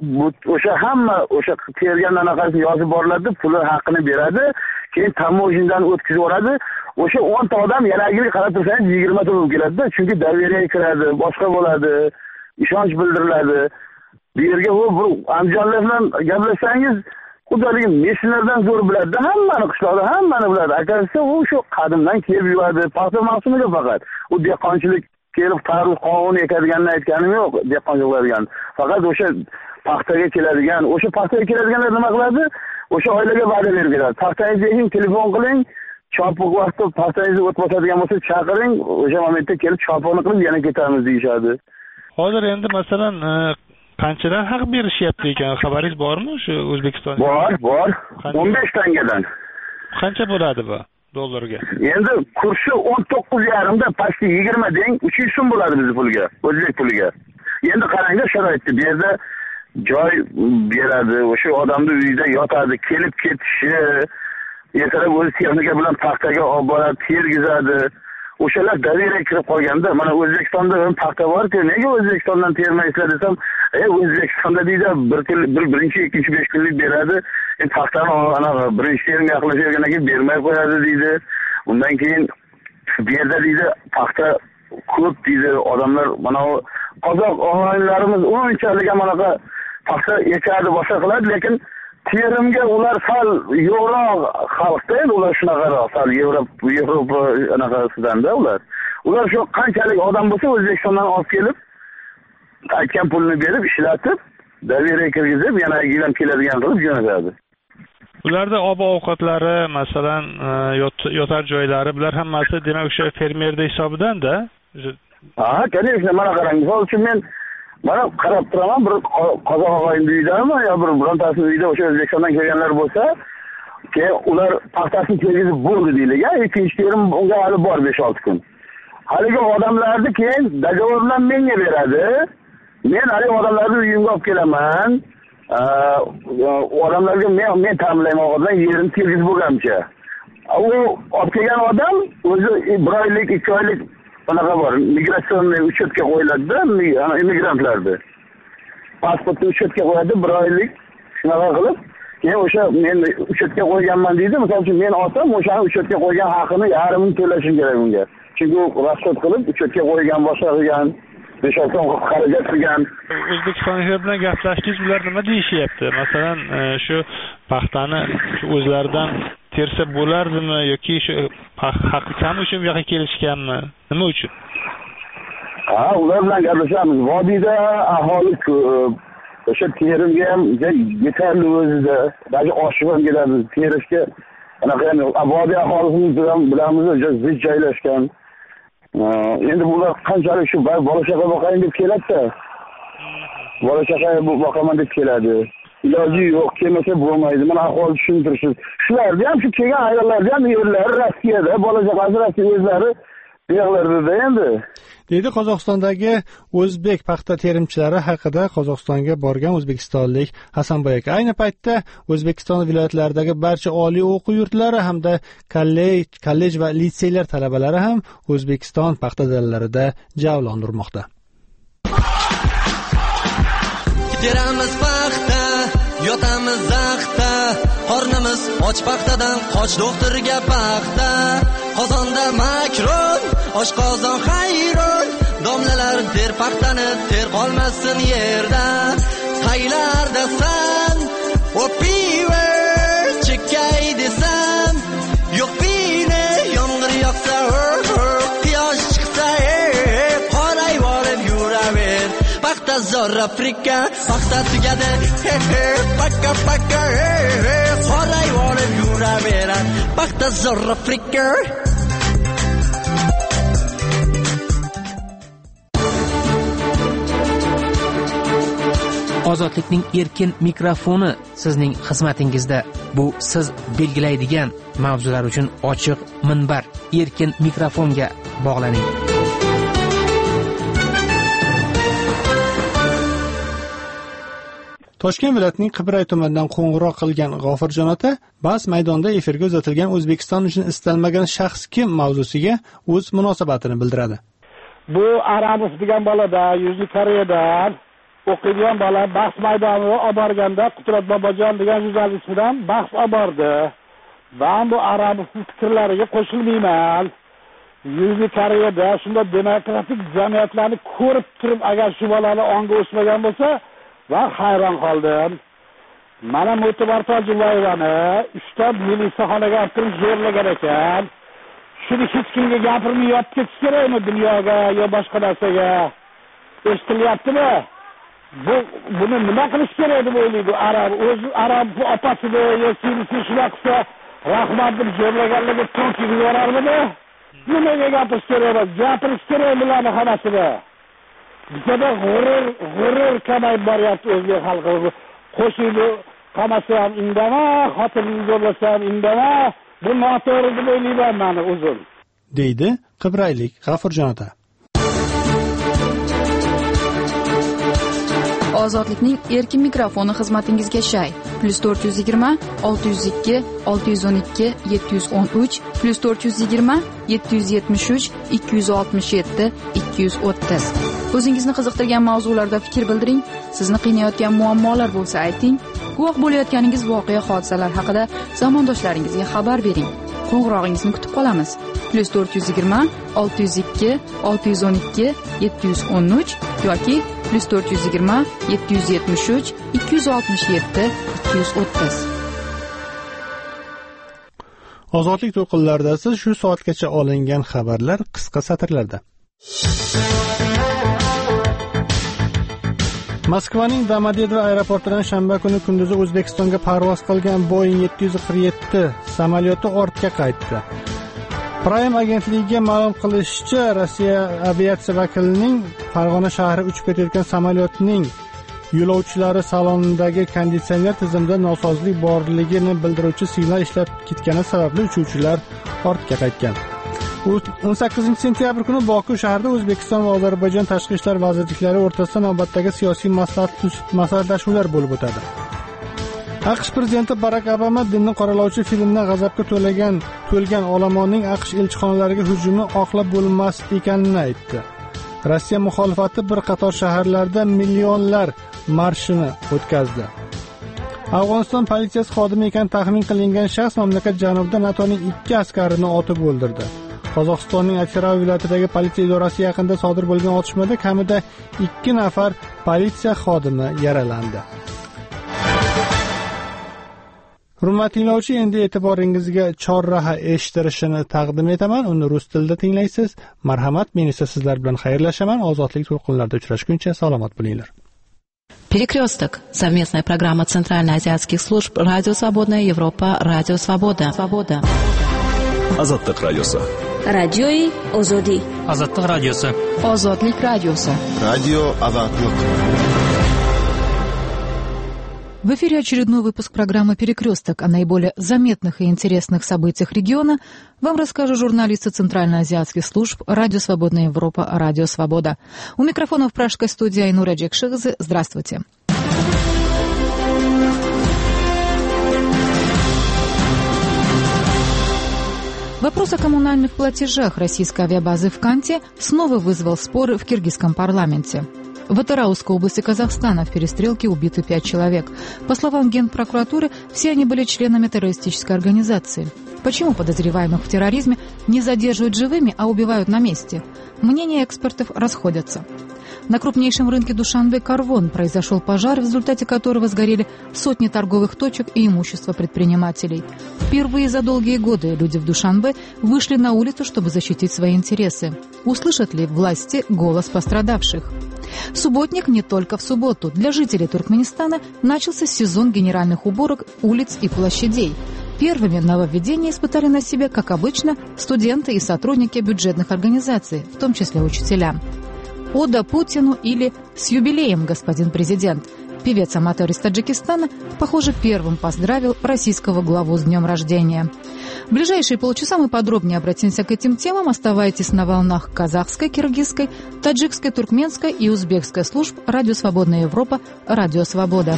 o'sha hamma o'sha tergan anaqasini yozib boriladi, puli haqqini beradi, keyin tamojindan o'tkazib yuboradi. O'sha 10 ta odam yalagiga qarab tursangiz 20 ta bo'lib keladi-da, chunki davriyaga kiradi, boshqa bo'ladi, ishonch bildiriladi. Bu yerga u Andijonlar bilan gaplashsangiz, xudoligi meshinlardan zo'r biladi, hammani qishloqda hammani biladi. Akasi u shu qadimdan kelib yuradi, paxta mavsumida faqat. U dehqonchilik kelib tarvuz qovun ekadiganini aytganim yo'q, dehqonchilik qiladigan. Faqat o'sha paxtaga keladigan, o'sha paxtaga keladiganlar nima qiladi? O'sha oilaga va'da berib beradi. Paxtangizni eking, telefon qiling, chopiq vaqtida paxtangizni o't bosadigan bo'lsa chaqiring, o'sha momentda kelib chopiqni qilib yana ketamiz deyshadi. Hozir endi masalan qanchadan haq berishyapti ekan, xabaringiz bormi shu O'zbekistonda? Bor. 15 tangadan. Qancha bo'ladi bu dollarga? Endi kursi 19,5 da pastda 20 deng, 300 so'm bo'ladi bizning pulga, o'zbek puliga. Endi qaranglar sharoitni, bu yerda joy beradi, o'sha odamning uyida yotadi, kelib ketishi, ertalab o'z texnika bilan paxtaga olib boradi, tergizadi. O'shalar davriyaga kirib qolganda, mana O'zbekistonda ham paxta bor-ku, nega O'zbekistondan termaysizlar desam, O'zbekistonda deydi, birinchi, ikkinchi 5 kunlik beradi. Paxtani anaqa birinchi terimga yaqinlashagandan keyin bermay qo'yadi deydi. Undan keyin bu yerda deydi, paxta ko'p deydi, odamlar mana qozoq og'aynilarimiz unchalik anaqa paxta ekadi, boshqa qiladi, lekin terimga ular sal yo'qroq xalqda, ular shunaqa sal Yevropa anaqasidan-da ular. Ular shu qanchalik odam bo'lsa O'zbekistondan olib kelib, aytgan pulni berib, ishlatib, davriyaga kirgizib, yana yildan keladigan qilib jo'natadi. Ularda oziq-ovqatlari, masalan, yotar joylari, bular hammasi demak o'sha fermerda hisobidan-da. Ha, конечно, mana qarang, misol uchun men mana qarab turaman, bir qozoq og'ayni uydami yo bir birontasi uyida o'sha O'zbekistondan kelganlar bo'lsa, keyin ular paxtasini tergizib bo'ldi deydilar. Ikkinchi terim unga hali bor 5-6 kun. Haligi odamlarni keyin dogovor bilan menga beradi. Men haligi odamlarni uyimga olib kelaman. Odamlarga men ta'minlayman odamlar yerini tergizib bo'lgancha. U olib kelgan odam o'zi 1 oylik, 2 oylik anaqa bor, migratsion uchetga qo'yiladi-da, immigrantlarni. Pasportni uchetga qo'yadi 1 oylik, shunaqa qilib, keyin o'sha men uchetga qo'yganman deydi. Misol uchun men olsam, o'shani uchetga qo'ygan haqini yarmini to'lashim kerak unga. Chunki u rasxod qilib uchetga qo'ygan, boshqa qilgan, 5-6 so'm xarajat qilgan. O'zbekistonliklar bilan gaplashdingiz, ular nima deyishyapti? Masalan, shu paxtani o'zlaridan tersa bo'lardimi yoki shu haqiqatan uchun bu yoqqa kelishganmi? Nima uchun? Ular bilan gaplashamiz. Vodiyda aholi ko'p. O'sha terimga ham yetarli o'zida. Balki oshib ham keladi terishga. Anaqa ham vodiy aholisini bilamiz, zich joylashgan. Endi bular qanchalik shu bola chaqa boqayin deb keladi-da. Bola chaqa boqaman deb keladi. Iloji yo'q, kelmasa bo'lmaydi. Mana ahvol tushuntirishsiz. Shularni ham shu kelgan ayollarni ham yerlari Rossiyada, bola chaqasi Rossiya o'zlari yo'qlarda endi. Deydi Qozog'istondagi o'zbek paxta terimchilari haqida Qozog'istonga borgan o'zbekistonlik Hasanboy aka. Ayni paytda O'zbekiston viloyatlaridagi barcha oliy o'quv yurtlari hamda kollej va litseylar talabalari ham O'zbekiston paxta dallarida javlon urmoqda. Teramiz paxta, yotamiz zaxta, qornimiz och paxtadan qoch doktorga paxta. Qozonda makron, oshqozon hayron, domlalar ter paxtani ter qolmasin yerda. Saylarda san, o piva chekay desam, yo'q pine, yomg'ir yoqsa, quyosh chiqsa, qoray borib yuraver. Paxta zor Afrika, paxta tugadi, paka paka, qoray borib yuraver. Paxta zor Afrika. Ozodlikning erkin mikrofoni sizning xizmatingizda. Bu siz belgilaydigan mavzular uchun ochiq minbar. Erkin mikrofonga bog'laning. Toshkent viloyatining Qibray tumanidan qo'ng'iroq qilgan G'ofirjon ota bas maydonda efirga uzatilgan O'zbekiston uchun istalmagan shaxs kim mavzusiga o'z munosabatini bildiradi. Bu Arabov degan bolada Yuzni Koreyadan o'qigan bola bahs maydoniga olib borganda Qudrat Bobojon degan jurnalist bilan bahs olib bordi. Men bu Arabovning fikrlariga qo'shilmayman. Yuzni Koreyada shunday demokratik jamiyatlarni ko'rib turib, agar shu bolani onga o'smagan bo'lsa, va hayron qoldim. Mana Mo'tabar Tojiboyevani 3 ta militsiyaxonaga olib kirib zo'rlagan ekan. Shuni hech kimga gapirmay yopib ketish kerakmi dunyoga yo boshqa narsaga? Eshitilyaptimi? Buni nima qilish kerak deb o'ylaydi Arab. O'zi Arab opasida yo singlisi shuna qilsa, rahmat deb zo'rlaganlarga to'kib yuborarmidi? Nimaga gapirish kerak? Gapirish kerak bularning hammasiga. Bizda g'urur kamayib boryapti o'zbek xalqi. Qo'shini qamasa ham indama, xotinini zo'rlasa ham indama. Bu noto'g'ri deb o'ylayman meni o'zim. Deydi Qibraylik G'afurjon ota. Ozodlikning erkin mikrofoni xizmatingizga shay. +420 602 612 713 +420 773 267 230. O'zingizni qiziqtirgan mavzularda fikr bildiring, sizni qiynayotgan muammolar bo'lsa ayting, guvoh bo'layotganingiz voqea hodisalar haqida zamondoshlaringizga xabar bering. Qo'ng'irog'ingizni kutib qolamiz. +420 602 612 713 yoki +420 773 267 230. Ozodlik to'lqinlarida siz shu soatgacha olingan xabarlar qisqa satrlarda. Moskvaning Domodedovo aeroportidan shanba kuni kunduzi O'zbekistonga parvoz qilgan Boeing 747 samolyoti ortga qaytdi. Prime agentligiga ma'lum qilishicha, Rossiya aviatsiya vakilining Farg'ona shahri uchib ketayotgan samolyotning yo'lovchilari salonidagi konditsioner tizimida nosozlik borligini bildiruvchi signal ishlab ketgani sababli uchuvchilar ortga qaytgan. 18 sentyabr kuni Boku shahrida O'zbekiston va Ozarbayjon tashqi ishlar vazirliklari o'rtasida navbatdagi siyosiy maslahatlashuvlar bo'lib o'tadi. AQSh prezidenti Barak Obama dinni qoralovchi filmdan g'azabga to'lgan olomonning AQSh elchixonalariga hujumi oqlab bo'linmas ekanini aytdi. Rossiya muxolifati bir qator shaharlarda millionlar marshini o'tkazdi. Afg'oniston politsiyasi xodimi ekan taxmin qilingan shaxs mamlakat janubida NATOning 2 askarini otib o'ldirdi. Qozog'istonning Aksaray viloyatidagi politsiya idorasi yaqinida sodir bo'lgan otishmada kamida 2 nafar politsiya xodimi yaralandi. Hurmatli tinglovchi, endi e'tiboringizga chorraha eshittirishini taqdim etaman. Uni rus tilida tinglaysiz. Marhamat, men esa sizlar bilan xayrlashaman. Ozodlik to'lqinlarida uchrashguncha salomat bo'linglar. Перекресток. Совместная программа Центральноазиатских служб Радио Свободная Европа, Радио Свобода. Ozodlik radiosi. Radioyi Ozodi. Ozodlik radiosi. Ozodlik radiosi. Radio Ozodlik. В эфире очередной выпуск программы «Перекресток». О наиболее заметных и интересных событиях региона вам расскажут журналисты Центральноазиатских служб Радио Свободная Европа, Радио Свобода. У микрофона в пражской студии Айнура Джекшигзе. Здравствуйте. Вопрос о коммунальных платежах российской авиабазы в Канте снова вызвал споры в киргизском парламенте. В Атыраусской области Казахстана в перестрелке убиты 5 человек. По словам Генпрокуратуры, все они были членами террористической организации. Почему подозреваемых в терроризме не задерживают живыми, а убивают на месте? Мнения экспертов расходятся. На крупнейшем рынке Душанбе Карвон произошел пожар, в результате которого сгорели сотни торговых точек и имущество предпринимателей. Впервые за долгие годы люди в Душанбе вышли на улицу, чтобы защитить свои интересы. Услышат ли власти голос пострадавших? Субботник не только в субботу. Для жителей Туркменистана начался сезон генеральных уборок улиц и площадей. Первыми нововведения испытали на себе, как обычно, студенты и сотрудники бюджетных организаций, в том числе учителя. «Ода Путину» или «С юбилеем, господин президент». Певец-аматор из Таджикистана, похоже, первым поздравил российского главу с днем рождения. В ближайшие полчаса мы подробнее обратимся к этим темам. Оставайтесь на волнах казахской, киргизской, таджикской, туркменской и узбекской служб Радио Свободная Европа, Радио Свобода.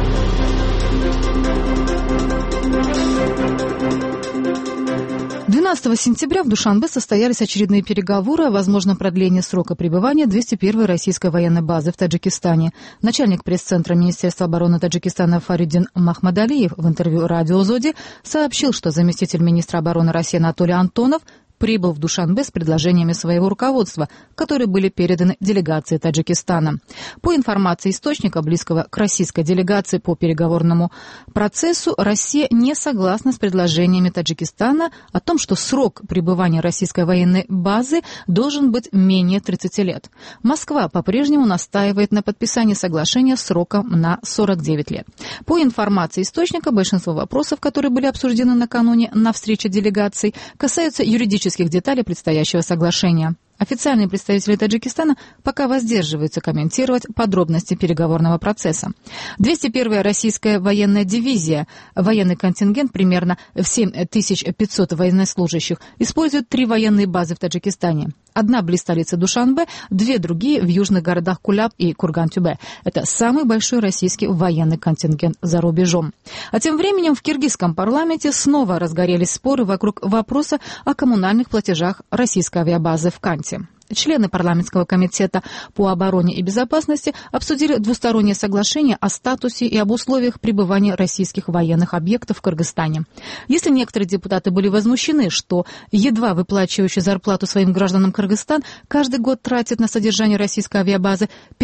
12 сентября в Душанбе состоялись очередные переговоры о возможном продлении срока пребывания 201-й российской военной базы в Таджикистане. Начальник пресс-центра Министерства обороны Таджикистана Фариддин Махмадалиев в интервью радио «Зоди» сообщил, что заместитель министра обороны России Анатолий Антонов прибыл в Душанбе с предложениями своего руководства, которые были переданы делегации Таджикистана. По информации источника, близкого к российской делегации по переговорному процессу, Россия не согласна с предложениями Таджикистана о том, что срок пребывания российской военной базы должен быть менее 30 лет. Москва по-прежнему настаивает на подписании соглашения с сроком на 49 лет. По информации источника, большинство вопросов, которые были обсуждены накануне на встрече делегаций, касаются юридических деталей предстоящего соглашения. Официальные представители Таджикистана пока воздерживаются комментировать подробности переговорного процесса. 201-я российская военная дивизия, военный контингент примерно в 7500 военнослужащих, использует 3 военные базы в Таджикистане. Одна близ столицы Душанбе, 2 другие в южных городах Куляб и Курган-Тюбе. Это самый большой российский военный контингент за рубежом. А тем временем в киргизском парламенте снова разгорелись споры вокруг вопроса о коммунальных платежах российской авиабазы в Канте. Члены парламентского комитета по обороне и безопасности обсудили двустороннее соглашение о статусе и об условиях пребывания российских военных объектов в Кыргызстане. Если некоторые депутаты были возмущены, что едва выплачивающий зарплату своим гражданам Кыргызстан каждый год тратит на содержание российской авиабазы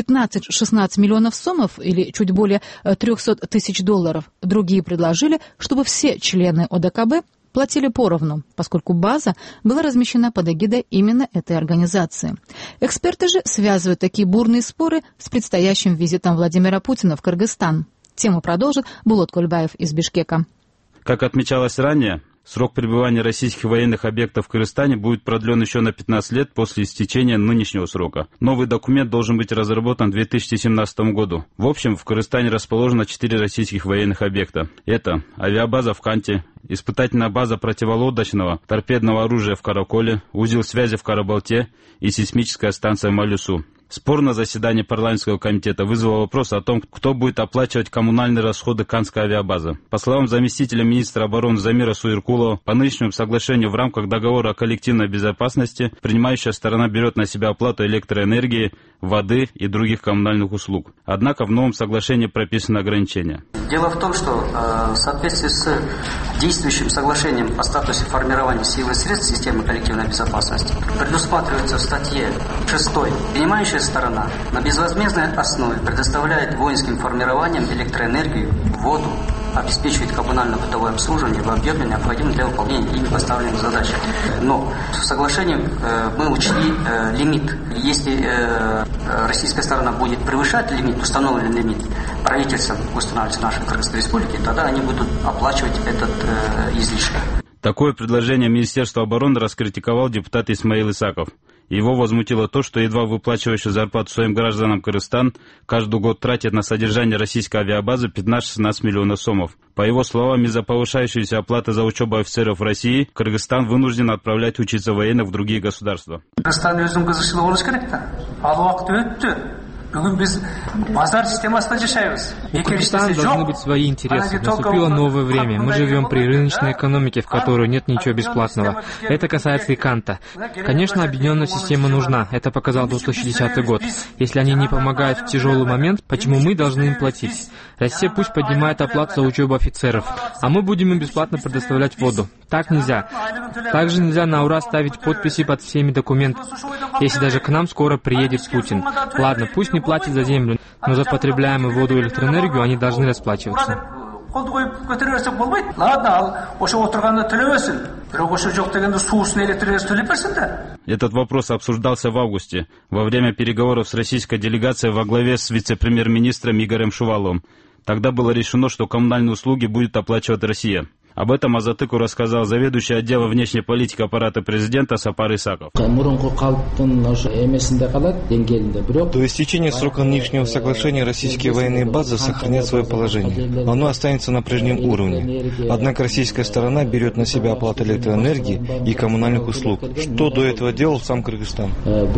15-16 миллионов сомов или чуть более 300 тысяч долларов, другие предложили, чтобы все члены ОДКБ платили поровну, поскольку база была размещена под эгидой именно этой организации. Эксперты же связывают такие бурные споры с предстоящим визитом Владимира Путина в Кыргызстан. Тему продолжит Булат Кульбаев из Бишкека. Как отмечалось ранее, срок пребывания российских военных объектов в Кыргызстане будет продлен еще на 15 лет после истечения нынешнего срока. Новый документ должен быть разработан в 2017 году. В общем, в Кыргызстане расположено 4 российских военных объекта. Это авиабаза в Канте, испытательная база противолодочного торпедного оружия в Караколе, узел связи в Карабалте и сейсмическая станция в Малюсу. Спор на заседании парламентского комитета вызвал вопрос о том, кто будет оплачивать коммунальные расходы Канской авиабазы. По словам заместителя министра обороны Замира Суиркулова, по нынешнему соглашению в рамках договора о коллективной безопасности принимающая сторона берет на себя оплату электроэнергии, воды и других коммунальных услуг. Однако в новом соглашении прописаны ограничения. Дело в том, что в соответствии с действующим соглашением о статусе формирования сил и средств системы коллективной безопасности предусматривается в статье 6. Принимающая сторона на безвозмездной основе предоставляет воинским формированиям электроэнергию, воду, обеспечивать коммунально-бытовое обслуживание в объеме, необходимом для выполнения ими поставленных задач. Но в соглашении мы учли лимит. Если российская сторона будет превышать лимит, установленный лимит правительством устанавливается нашей Кыргызской республики, тогда они будут оплачивать этот излишек. Такое предложение Министерства обороны раскритиковал депутат Исмаил Исаков. Его возмутило то, что едва выплачивающий зарплату своим гражданам Кыргызстан каждый год тратит на содержание российской авиабазы 15-16 миллионов сомов. По его словам, из-за повышающейся оплаты за учебу офицеров в России, Кыргызстан вынужден отправлять учиться военных в другие государства. У Кыргызстана должны быть свои интересы. Наступило новое время. Мы живем при рыночной экономике, в которой нет ничего бесплатного. Это касается и Канта. Конечно, объединенная система нужна. Это показал 2060 год. Если они не помогают в тяжелый момент, почему мы должны им платить? Россия пусть поднимает оплату за учебу офицеров, а мы будем им бесплатно предоставлять воду. Так нельзя. Также нельзя на ура ставить подписи под всеми документами, если даже к нам скоро приедет Путин. Ладно, пусть не платят за землю, но за потребляемую воду и электроэнергию они должны расплачиваться. Этот вопрос обсуждался в августе, во время переговоров с российской делегацией во главе с вице-премьер-министром Игорем Шуваловым. Тогда было решено, что коммунальные услуги будет оплачивать Россия. Об этом Азатыку рассказал заведующий отделом внешней политики аппарата президента Сапар Исаков. До истечения срока нынешнего соглашения российские военные базы сохранят свое положение. Оно останется на прежнем уровне. Однако российская сторона берет на себя оплату электроэнергии и коммунальных услуг. Что до этого делал сам Кыргызстан?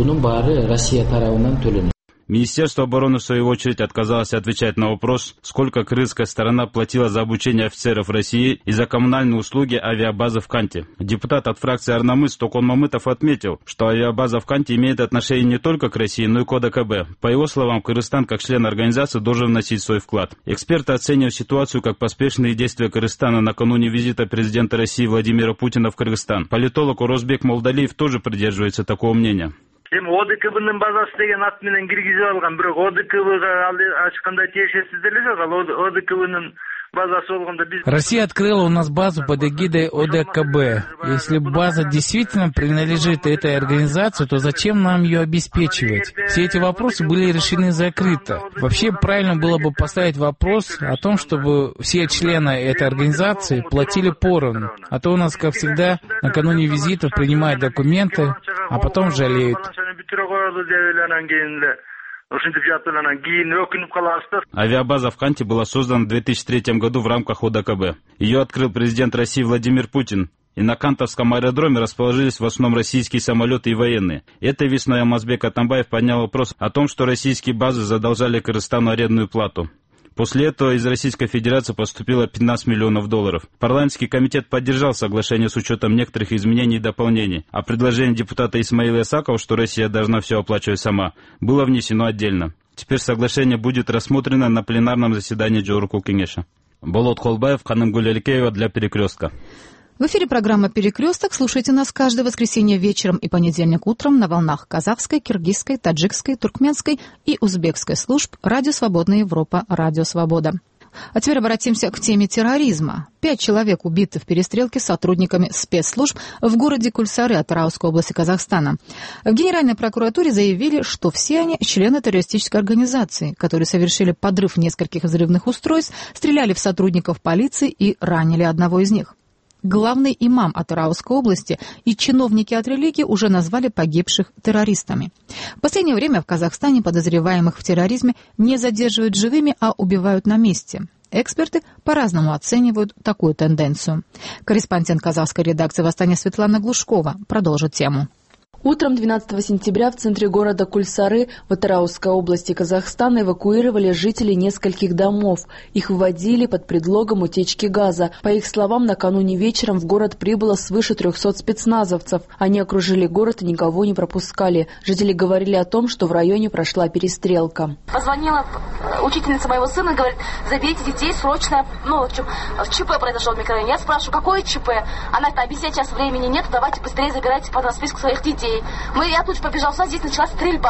Министерство обороны, в свою очередь, отказалось отвечать на вопрос, сколько кыргызская сторона платила за обучение офицеров России и за коммунальные услуги авиабазы в Канте. Депутат от фракции Арнамыс Токон Мамытов отметил, что авиабаза в Канте имеет отношение не только к России, но и к ОДКБ. По его словам, Кыргызстан, как член организации, должен вносить свой вклад. Эксперты оценивают ситуацию как поспешные действия Кыргызстана накануне визита президента России Владимира Путина в Кыргызстан. Политолог Орозбек Молдалиев тоже придерживается такого мнения. ОДКБнын базасы деген ат менен киргизип алган, бирок ОДКБга ачкандай тиешеси деле жок. Ал ОДКБнын базасы болгондо биз... Россия открыла у нас базу под эгидой ОДКБ. Если база действительно принадлежит этой организации, то зачем нам ее обеспечивать? Все эти вопросы были решены закрыто. Вообще правильно было бы поставить вопрос о том, чтобы все члены этой организации платили поровну. А то у нас, как всегда, накануне визитов принимают документы, а потом жалеют. Авиабаза в Канте была создана в 2003 году в рамках ОДКБ. Ее открыл президент России Владимир Путин. И на Кантовском аэродроме расположились в основном российские самолеты и военные. Этой весной Алмазбек Атамбаев поднял вопрос о том, что российские базы задолжали Кыргызстану арендную плату. После этого из Российской Федерации поступило $15 миллионов. Парламентский комитет поддержал соглашение с учетом некоторых изменений и дополнений, а предложение депутата Исмаила Исакова, что Россия должна все оплачивать сама, было внесено отдельно. Теперь соглашение будет рассмотрено на пленарном заседании Джоурку Кенеша. Болот Холбаев, Ханымгуль Аликеева для «Перекрестка». В эфире программа «Перекресток». Слушайте нас каждое воскресенье вечером и понедельник утром на волнах казахской, киргизской, таджикской, туркменской и узбекской служб «Радио Свободная Европа», «Радио Свобода». А теперь обратимся к теме терроризма. 5 человек убиты в перестрелке с сотрудниками спецслужб в городе Кульсары Атырауской области Казахстана. В Генеральной прокуратуре заявили, что все они члены террористической организации, которые совершили подрыв нескольких взрывных устройств, стреляли в сотрудников полиции и ранили одного из них. Главный имам Атырауской области и чиновники от религии уже назвали погибших террористами. В последнее время в Казахстане подозреваемых в терроризме не задерживают живыми, а убивают на месте. Эксперты по-разному оценивают такую тенденцию. Корреспондент казахской редакции «Восстания» Светлана Глушкова продолжит тему. Утром 12 сентября в центре города Кульсары в Атыраусской области Казахстана эвакуировали жителей нескольких домов. Их выводили под предлогом утечки газа. По их словам, накануне вечером в город прибыло свыше 300 спецназовцев. Они окружили город и никого не пропускали. Жители говорили о том, что в районе прошла перестрелка. Позвонила учительница моего сына, говорит, заберите детей срочно. ЧП произошло в микрорайоне. Я спрашиваю, какое ЧП? Она говорит, объяснять сейчас времени нет, давайте быстрее забирайте по списку своих детей. Я тут же побежал, здесь началась стрельба.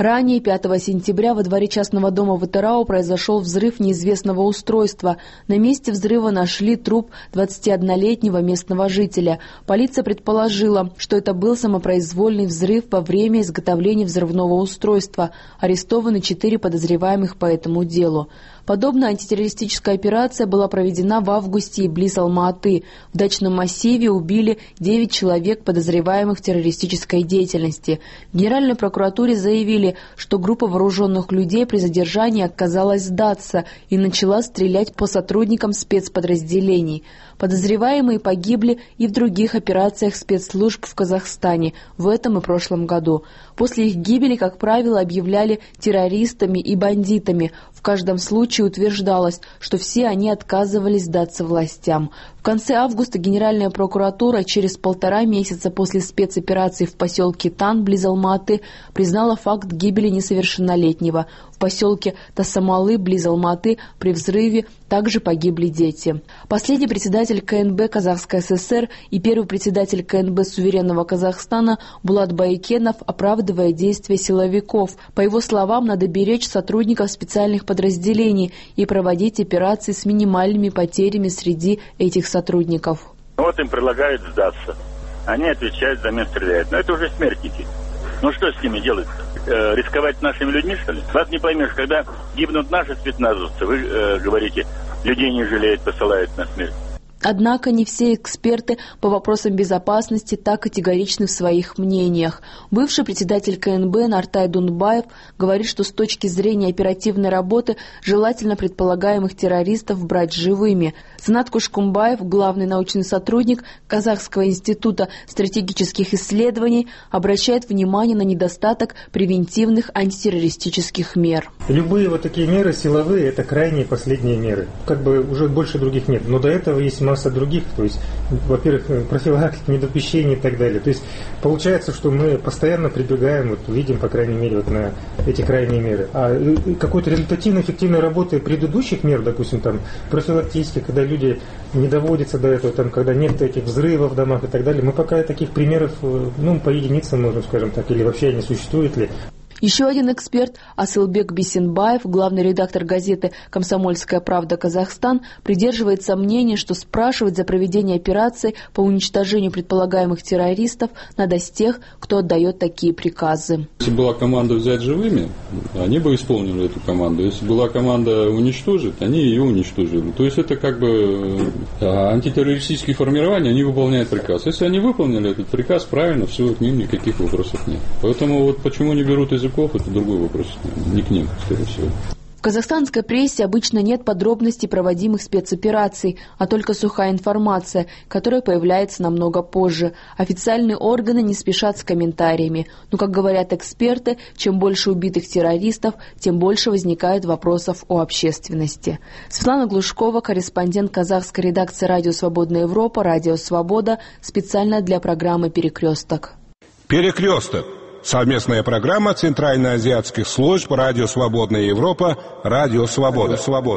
Ранее, 5 сентября, во дворе частного дома в Атырау произошел взрыв неизвестного устройства. На месте взрыва нашли труп 21-летнего местного жителя. Полиция предположила, что это был самопроизвольный взрыв во время изготовления взрывного устройства. Арестованы 4 подозреваемых по этому делу. Подобная антитеррористическая операция была проведена в августе близ Алма-Аты. В дачном массиве убили 9 человек, подозреваемых в террористической деятельности. В Генеральной прокуратуре заявили, что группа вооруженных людей при задержании отказалась сдаться и начала стрелять по сотрудникам спецподразделений. Подозреваемые погибли и в других операциях спецслужб в Казахстане в этом и прошлом году. После их гибели, как правило, объявляли террористами и бандитами. В каждом случае утверждалось, что все они отказывались сдаться властям. В конце августа Генеральная прокуратура через 1,5 месяца после спецоперации в поселке Тан, близ Алма-Аты, признала факт гибели несовершеннолетнего. В поселке Тасамалы, близ Алма-Аты, при взрыве также погибли дети. Последний председатель КНБ Казахской ССР и первый председатель КНБ суверенного Казахстана Булат Байкенов, оправдывая действия силовиков. По его словам, надо беречь сотрудников специальных подразделений и проводить операции с минимальными потерями среди этих сотрудников. Вот им предлагают сдаться. Они отвечают, взамен стреляют. Но это уже смертники. Ну что с ними делать? Рисковать нашими людьми, что ли? Вас не поймешь, когда гибнут наши спецназовцы, вы говорите, людей не жалеют, посылают на смерть. Однако не все эксперты по вопросам безопасности так категоричны в своих мнениях. Бывший председатель КНБ Нартай Дунбаев говорит, что с точки зрения оперативной работы желательно предполагаемых террористов брать живыми. Санат Кушкумбаев, главный научный сотрудник Казахского института стратегических исследований, обращает внимание на недостаток превентивных антитеррористических мер. Любые вот такие меры силовые – это крайние последние меры. Как бы уже больше других нет. Но до этого есть масса других, то есть, во-первых, профилактика, недопущение и так далее. То есть, получается, что мы постоянно прибегаем, вот видим, по крайней мере, вот на эти крайние меры. А какой-то результативной, эффективной работы предыдущих мер, допустим, там, профилактических, когда люди не доводятся до этого, там, когда нет этих взрывов в домах и так далее, мы пока таких примеров, ну, по единицам, можем, скажем так, или вообще не существует ли. Еще один эксперт, Асылбек Бисенбаев, главный редактор газеты «Комсомольская правда. Казахстан», придерживается мнения, что спрашивать за проведение операции по уничтожению предполагаемых террористов надо с тех, кто отдает такие приказы. Если была команда взять живыми, они бы исполнили эту команду. Если была команда уничтожить, они ее уничтожили. То есть это как бы антитеррористические формирования, они выполняют приказ. Если они выполнили этот приказ, правильно, все, к ним никаких вопросов нет. Поэтому вот почему не берут языков, это другой вопрос, не к ним, скорее всего. В казахстанской прессе обычно нет подробностей проводимых спецопераций, а только сухая информация, которая появляется намного позже. Официальные органы не спешат с комментариями. Но, как говорят эксперты, чем больше убитых террористов, тем больше возникает вопросов у общественности. Светлана Глушкова, корреспондент казахской редакции «Радио Свободная Европа», «Радио Свобода», специально для программы «Перекресток». «Перекресток». Совместная программа Центральноазиатских служб «Радио Свободная Европа», «Радио Свобода».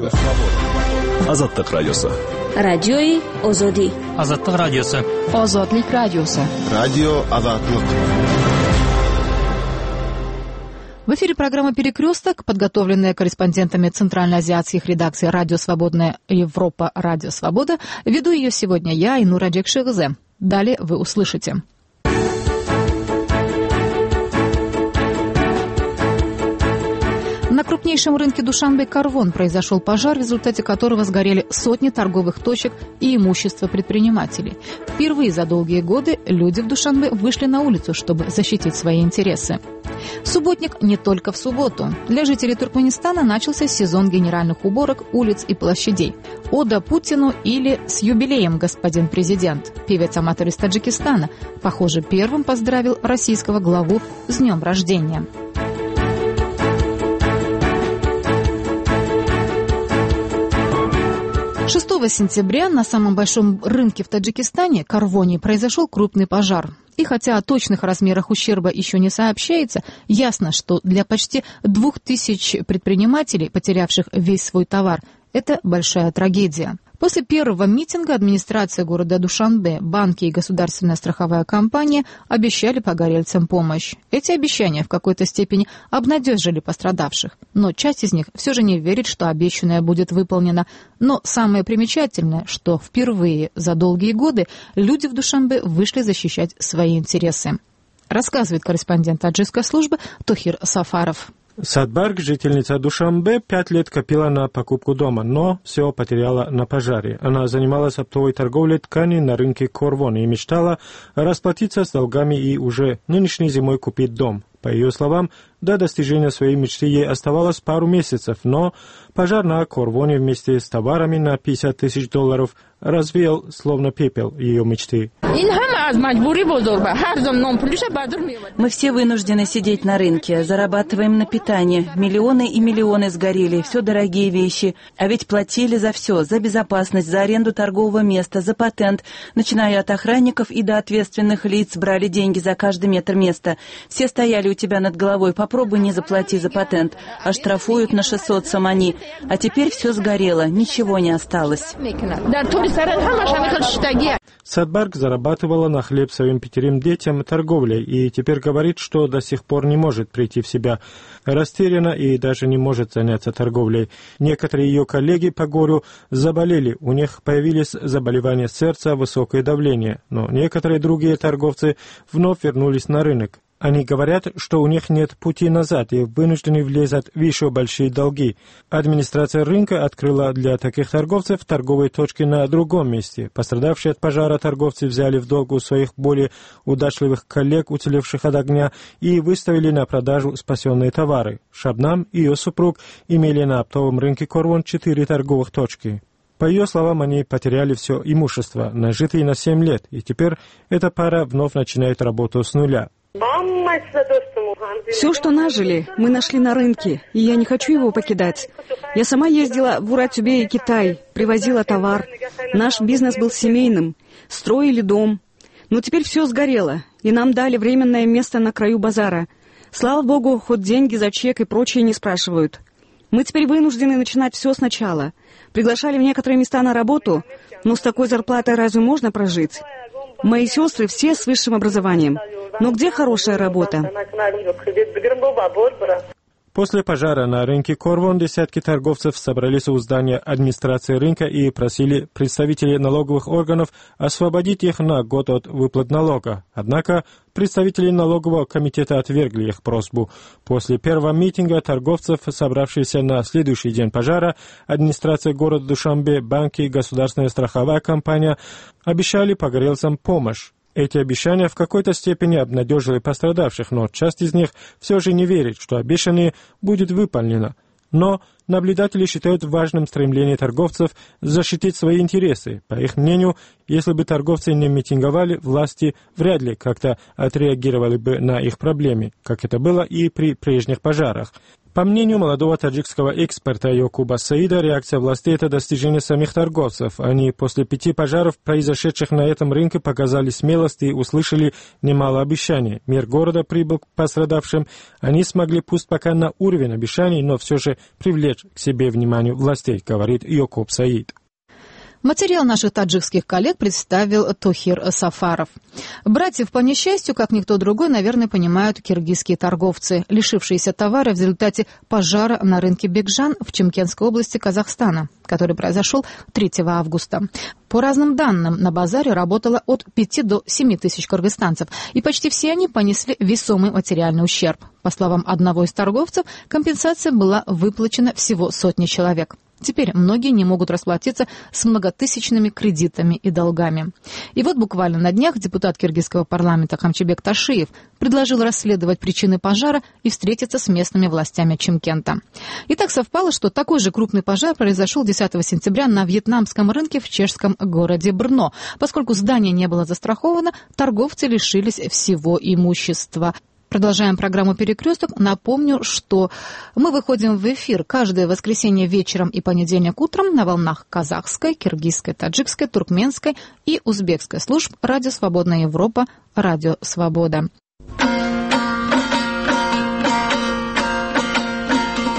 Азаттык радиосы. Радиои Озоди. Азаттык радиосы. Озодлик радиосы. Радио Азаттык. В эфире программа «Перекресток», подготовленная корреспондентами центральноазиатских редакций «Радио Свободная Европа», «Радио Свобода». Веду ее сегодня я, Инура Джекшигзе. Далее вы услышите. На крупнейшем рынке Душанбе Карвон произошел пожар, в результате которого сгорели сотни торговых точек и имущество предпринимателей. Впервые за долгие годы люди в Душанбе вышли на улицу, чтобы защитить свои интересы. Субботник не только в субботу. Для жителей Туркменистана начался сезон генеральных уборок улиц и площадей. Ода Путину или «С юбилеем, господин президент». Певец-аматор из Таджикистана, похоже, первым поздравил российского главу с днем рождения. 6 сентября на самом большом рынке в Таджикистане, Карвоне, произошел крупный пожар. И хотя о точных размерах ущерба еще не сообщается, ясно, что для почти 2000 предпринимателей, потерявших весь свой товар, это большая трагедия. После первого митинга администрация города Душанбе, банки и государственная страховая компания обещали погорельцам помощь. Эти обещания в какой-то степени обнадежили пострадавших, но часть из них все же не верит, что обещанное будет выполнено. Но самое примечательное, что впервые за долгие годы люди в Душанбе вышли защищать свои интересы. Рассказывает корреспондент таджикской службы Тохир Сафаров. Садбарг, жительница Душанбе, 5 лет копила на покупку дома, но все потеряла на пожаре. Она занималась оптовой торговлей тканей на рынке Корвон и мечтала расплатиться с долгами и уже нынешней зимой купить дом. По ее словам, до достижения своей мечты ей оставалось пару месяцев, но пожар на Корвоне вместе с товарами на $50 тысяч развеял словно пепел ее мечты. Мы все вынуждены сидеть на рынке, зарабатываем на питание. Миллионы и миллионы сгорели, все дорогие вещи. А ведь платили за все, за безопасность, за аренду торгового места, за патент. Начиная от охранников и до ответственных лиц, брали деньги за каждый метр места. Все стояли у тебя над головой, попробуй не заплати за патент. Оштрафуют на 600 самани. А теперь все сгорело, ничего не осталось. Садбарг зарабатывала на хлеб своим 5 детям торговлей и теперь говорит, что до сих пор не может прийти в себя. Растеряна и даже не может заняться торговлей. Некоторые ее коллеги по горю заболели, у них появились заболевания сердца, высокое давление, но некоторые другие торговцы вновь вернулись на рынок. Они говорят, что у них нет пути назад и вынуждены влезать в еще большие долги. Администрация рынка открыла для таких торговцев торговые точки на другом месте. Пострадавшие от пожара торговцы взяли в долг у своих более удачливых коллег, уцелевших от огня, и выставили на продажу спасенные товары. Шабнам и ее супруг имели на оптовом рынке Корвон 4 торговых точки. По ее словам, они потеряли все имущество, нажитые на 7 лет, и теперь эта пара вновь начинает работу с нуля. Все, что нажили, мы нашли на рынке, и я не хочу его покидать. Я сама ездила в Уратюбе и Китай, привозила товар. Наш бизнес был семейным, строили дом. Но теперь все сгорело, и нам дали временное место на краю базара. Слава богу, хоть деньги за чек и прочее не спрашивают. Мы теперь вынуждены начинать все сначала. Приглашали в некоторые места на работу, но с такой зарплатой разве можно прожить? Мои сестры все с высшим образованием. Но где хорошая работа? После пожара на рынке Корвон десятки торговцев собрались у здания администрации рынка и просили представителей налоговых органов освободить их на год от выплат налога. Однако представители налогового комитета отвергли их просьбу. После первого митинга торговцев, собравшихся на следующий день пожара, администрация города Душанбе, банки и государственная страховая компания обещали погорельцам помощь. Эти обещания в какой-то степени обнадежили пострадавших, но часть из них все же не верит, что обещанное будет выполнено. Но наблюдатели считают важным стремление торговцев защитить свои интересы. По их мнению, если бы торговцы не митинговали, власти вряд ли как-то отреагировали бы на их проблемы, как это было и при прежних пожарах. По мнению молодого таджикского эксперта Йокуба Саида, реакция властей – это достижение самих торговцев. Они после 5 пожаров, произошедших на этом рынке, показали смелость и услышали немало обещаний. Мэр города прибыл к пострадавшим. Они смогли, пусть пока на уровень обещаний, но все же привлечь к себе внимание властей, говорит Йокуб Саид. Материал наших таджикских коллег представил Тохир Сафаров. Братьев по несчастью, как никто другой, наверное, понимают киргизские торговцы, лишившиеся товара в результате пожара на рынке Бекжан в Чимкентской области Казахстана, который произошел 3 августа. По разным данным, на базаре работало от 5 до 7 тысяч кыргызстанцев, и почти все они понесли весомый материальный ущерб. По словам одного из торговцев, компенсация была выплачена всего 100 человек. Теперь многие не могут расплатиться с многотысячными кредитами и долгами. И вот буквально на днях депутат киргизского парламента Камчебек Ташиев предложил расследовать причины пожара и встретиться с местными властями Чимкента. И так совпало, что такой же крупный пожар произошел 10 сентября на вьетнамском рынке в чешском городе Брно. Поскольку здание не было застраховано, торговцы лишились всего имущества. Продолжаем программу «Перекресток». Напомню, что мы выходим в эфир каждое воскресенье вечером и понедельник утром на волнах казахской, киргизской, таджикской, туркменской и узбекской служб «Радио Свободная Европа», «Радио Свобода». В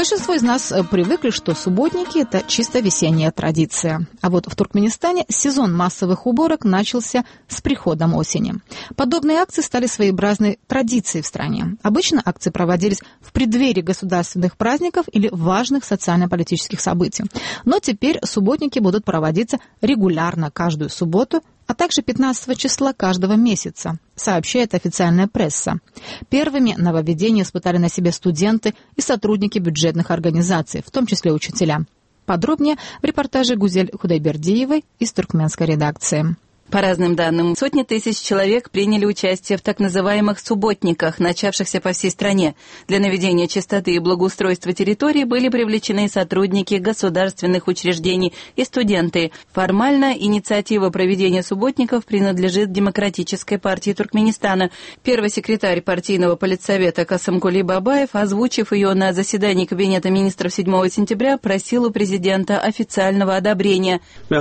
Большинство из нас привыкли, что субботники – это чисто весенняя традиция. А вот в Туркменистане сезон массовых уборок начался с приходом осени. Подобные акции стали своеобразной традицией в стране. Обычно акции проводились в преддверии государственных праздников или важных социально-политических событий. Но теперь субботники будут проводиться регулярно каждую субботу, а также 15 числа каждого месяца, сообщает официальная пресса. Первыми нововведения испытали на себе студенты и сотрудники бюджетных организаций, в том числе учителя. Подробнее в репортаже Гузель Худайбердиевой из туркменской редакции. По разным данным, сотни тысяч человек приняли участие в так называемых субботниках, начавшихся по всей стране. Для наведения чистоты и благоустройства территории были привлечены сотрудники государственных учреждений и студенты. Формально инициатива проведения субботников принадлежит Демократической партии Туркменистана. Первый секретарь партийного политсовета Касымкули Бабаев, озвучив ее на заседании Кабинета министров 7 сентября, просил у президента официального одобрения.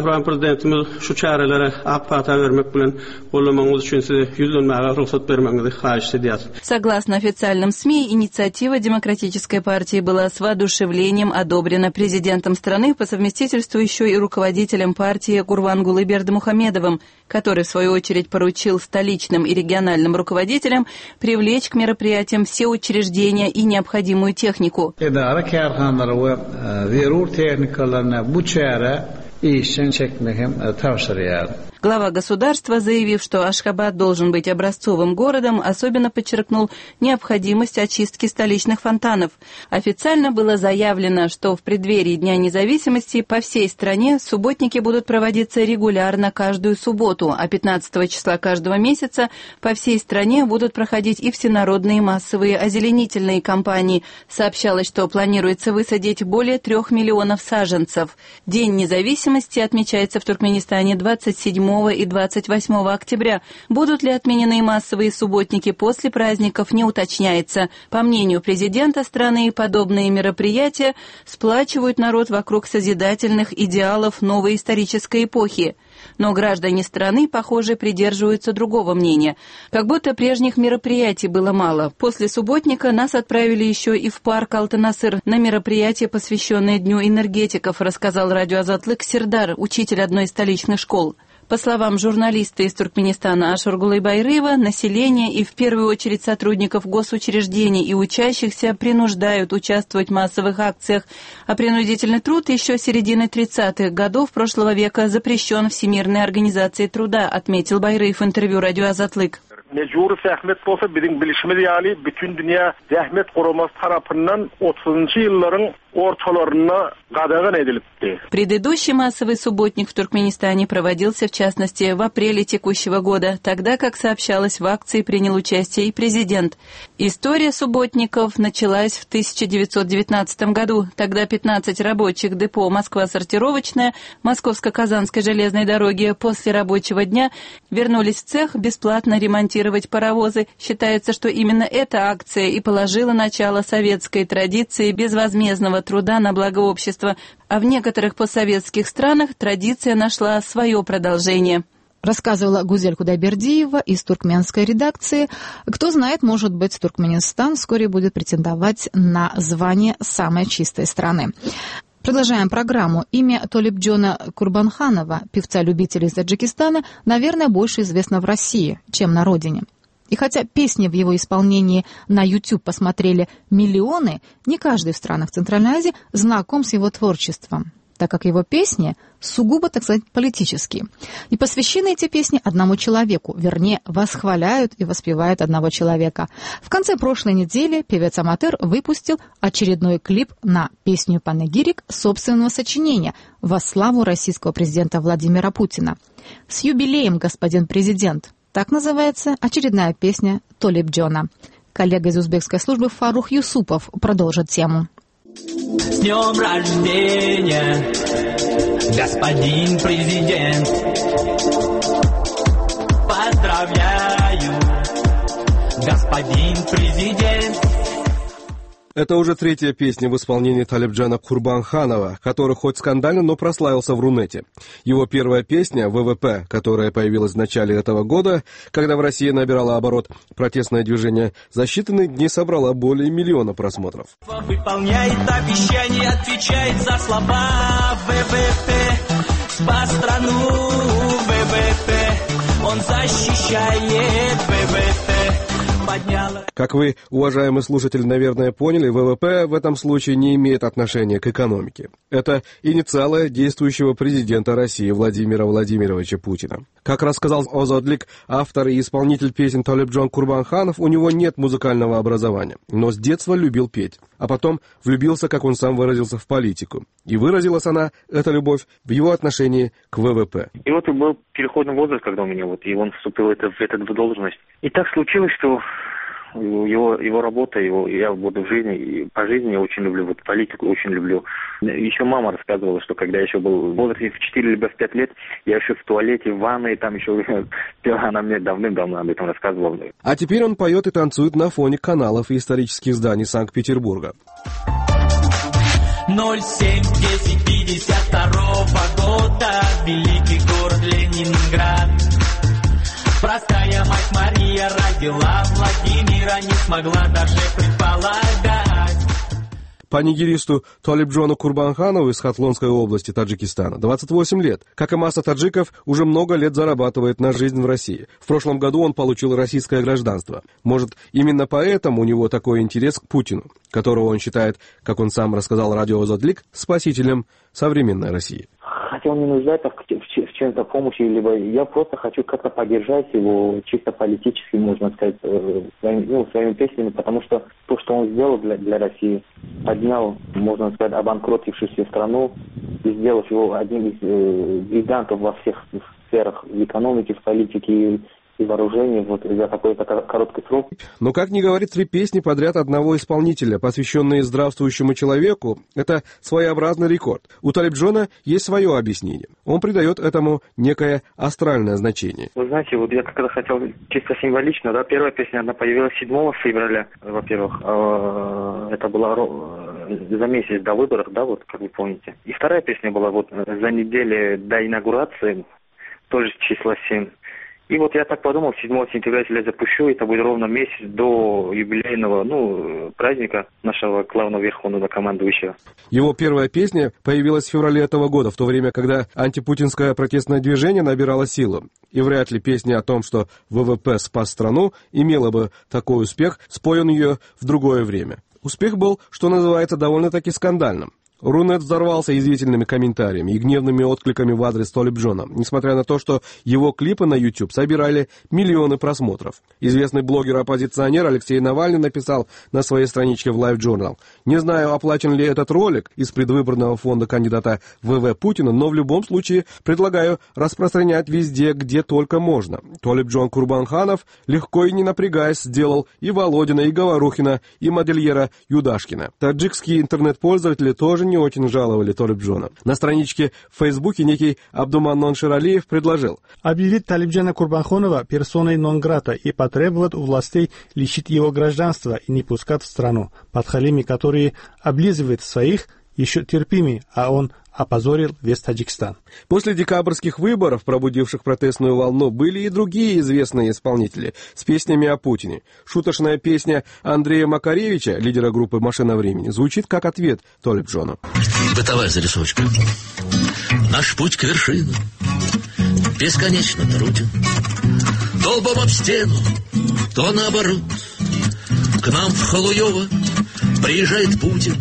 Согласно официальным СМИ, инициатива Демократической партии была с воодушевлением одобрена президентом страны, по совместительству еще и руководителем партии Гурбангулы Бердымухамедовым, который в свою очередь поручил столичным и региональным руководителям привлечь к мероприятиям все учреждения и необходимую технику. Глава государства, заявив, что Ашхабад должен быть образцовым городом, особенно подчеркнул необходимость очистки столичных фонтанов. Официально было заявлено, что в преддверии Дня независимости по всей стране субботники будут проводиться регулярно каждую субботу, а 15 числа каждого месяца по всей стране будут проходить и всенародные массовые озеленительные кампании. Сообщалось, что планируется высадить более 3 миллионов саженцев. День независимости отмечается в Туркменистане 27 и 28 октября. Будут ли отменены массовые субботники после праздников, не уточняется. По мнению президента страны, подобные мероприятия сплачивают народ вокруг созидательных идеалов новой исторической эпохи. Но граждане страны, похоже, придерживаются другого мнения. Как будто прежних мероприятий было мало. После субботника нас отправили еще и в парк Алтынасыр на мероприятие, посвященное Дню энергетиков, рассказал радио Азатлык Сердар, учитель одной из столичных школ. По словам журналиста из Туркменистана Ашургулы Байрыева, население и в первую очередь сотрудников госучреждений и учащихся принуждают участвовать в массовых акциях, а принудительный труд еще с середины 30-х годов прошлого века запрещен Всемирной организацией труда, отметил Байрыев в интервью радио Азатлык. Mecburi zahmet bolsa bizim bilişimiz yani bütün dünya zahmet koruması tarafından 30-cı yılların ortalarına qadağan edilibdi. Предыдущий массовый субботник в Туркменистане проводился, в частности, в апреле текущего года, тогда, как сообщалось, в акции принял участие и президент. История субботников началась в 1919 году. Тогда 15 рабочих депо «Москва-сортировочная» Московско-Казанской железной дороги после рабочего дня вернулись в цех бесплатно ремонтировать паровозы. Считается, что именно эта акция и положила начало советской традиции безвозмездного труда на благо общества, а в некоторых постсоветских странах традиция нашла свое продолжение. Рассказывала Гузель Худайбердиева из туркменской редакции. Кто знает, может быть, Туркменистан вскоре будет претендовать на звание самой чистой страны. Продолжаем программу. Имя Толибджона Курбанханова, певца-любителя из Таджикистана, наверное, больше известно в России, чем на родине. И хотя песни в его исполнении на YouTube посмотрели миллионы, не каждый в странах Центральной Азии знаком с его творчеством, так как его песни сугубо, так сказать, политические. И посвящены эти песни одному человеку, вернее, восхваляют и воспевают одного человека. В конце прошлой недели певец-аматор выпустил очередной клип на песню «Панегирик» собственного сочинения во славу российского президента Владимира Путина. «С юбилеем, господин президент!» Так называется очередная песня Толибджона. Коллега из узбекской службы Фарух Юсупов продолжит тему. С днем рождения, господин президент! Поздравляю, господин президент! Это уже третья песня в исполнении Талибджана Курбанханова, который хоть скандально, но прославился в Рунете. Его первая песня «ВВП», которая появилась в начале этого года, когда в России набирало оборот протестное движение, за считанные дни собрала более 1 миллиона просмотров. Выполняет обещания, отвечает за слова. ВВП, спас страну. ВВП, он защищает. ВВП. Как вы, уважаемый слушатель, наверное, поняли, ВВП в этом случае не имеет отношения к экономике. Это инициалы действующего президента России Владимира Владимировича Путина. Как рассказал Озодлик, автор и исполнитель песен Талибджан Курбанханов, у него нет музыкального образования, но с детства любил петь. А потом влюбился, как он сам выразился, в политику. И выразилась она, эта любовь, в его отношении к ВВП. И вот был переходный возраст, когда у меня и он вступил в эту должность. И так случилось, что его работа, я в жизни, и по жизни я очень люблю, политику очень люблю. Еще мама рассказывала, что когда я еще был в возрасте в 4 либо в 5 лет, я еще в туалете, в ванной, там еще пела, она мне давным-давно об этом рассказывала. А теперь он поет и танцует на фоне каналов и исторических зданий Санкт-Петербурга. 07-10-52 года, великий город Ленинград. Простая мать Мария родила Владимира, не смогла даже предполагать. Панигеристу Талибджану Курбанханову из Хатлонской области Таджикистана 28 лет. Как и масса таджиков, уже много лет зарабатывает на жизнь в России. В прошлом году он получил российское гражданство. Может, именно поэтому у него такой интерес к Путину, которого он считает, как он сам рассказал радио Озодлик, спасителем современной России. Хотя он не нуждается в чем-то помощи, либо я просто хочу как-то поддержать его чисто политически, можно сказать, своими песнями, потому что то, что он сделал для России, поднял, можно сказать, обанкротившуюся страну и сделав его одним из гигантов во всех сферах экономики, в политике и вооружения за такой короткий срок. Но, как ни говорит, 3 песни подряд одного исполнителя, посвященные здравствующему человеку, это своеобразный рекорд. У Талибджана есть свое объяснение. Он придает этому некое астральное значение. Вы знаете, вот я как-то хотел чисто символично, да, первая песня, она появилась 7 февраля, во-первых, это была за месяц до выборов, да, вот, как вы помните. И вторая песня была вот за неделю до инаугурации, тоже числа 7. И вот я так подумал, 7 сентября, если я запущу, это будет ровно месяц до юбилейного, праздника нашего главного верховного командующего. Его первая песня появилась в феврале этого года, в то время, когда антипутинское протестное движение набирало силу. И вряд ли песня о том, что ВВП спас страну, имела бы такой успех, спой он ее в другое время. Успех был, что называется, довольно-таки скандальным. Рунет взорвался язвительными комментариями и гневными откликами в адрес Талибджана, несмотря на то, что его клипы на YouTube собирали миллионы просмотров. Известный блогер-оппозиционер Алексей Навальный написал на своей страничке в Live Journal: «Не знаю, оплачен ли этот ролик из предвыборного фонда кандидата ВВ Путина, но в любом случае предлагаю распространять везде, где только можно. Талибджан Курбанханов легко и не напрягаясь сделал и Володина, и Говорухина, и модельера Юдашкина». Таджикские интернет-пользователи тоже не очень жаловали Талибджана. На страничке в Фейсбуке некий Абдуманнон Ширалиев предложил объявить Талибджана Курбанханова персоной нон-грата и потребовать у властей лишить его гражданства и не пускать в страну. Подхалими, которые облизывают своих, еще терпимее, а он опозорил весь Таджикистан. После декабрьских выборов, пробудивших протестную волну, были и другие известные исполнители с песнями о Путине. Шуточная песня Андрея Макаревича, лидера группы «Машина времени», звучит как ответ Талибджану. Бытовая зарисовочка. Наш путь к вершинам бесконечно труден. То лбом об стену, то наоборот. К нам в Халуево приезжает Путин,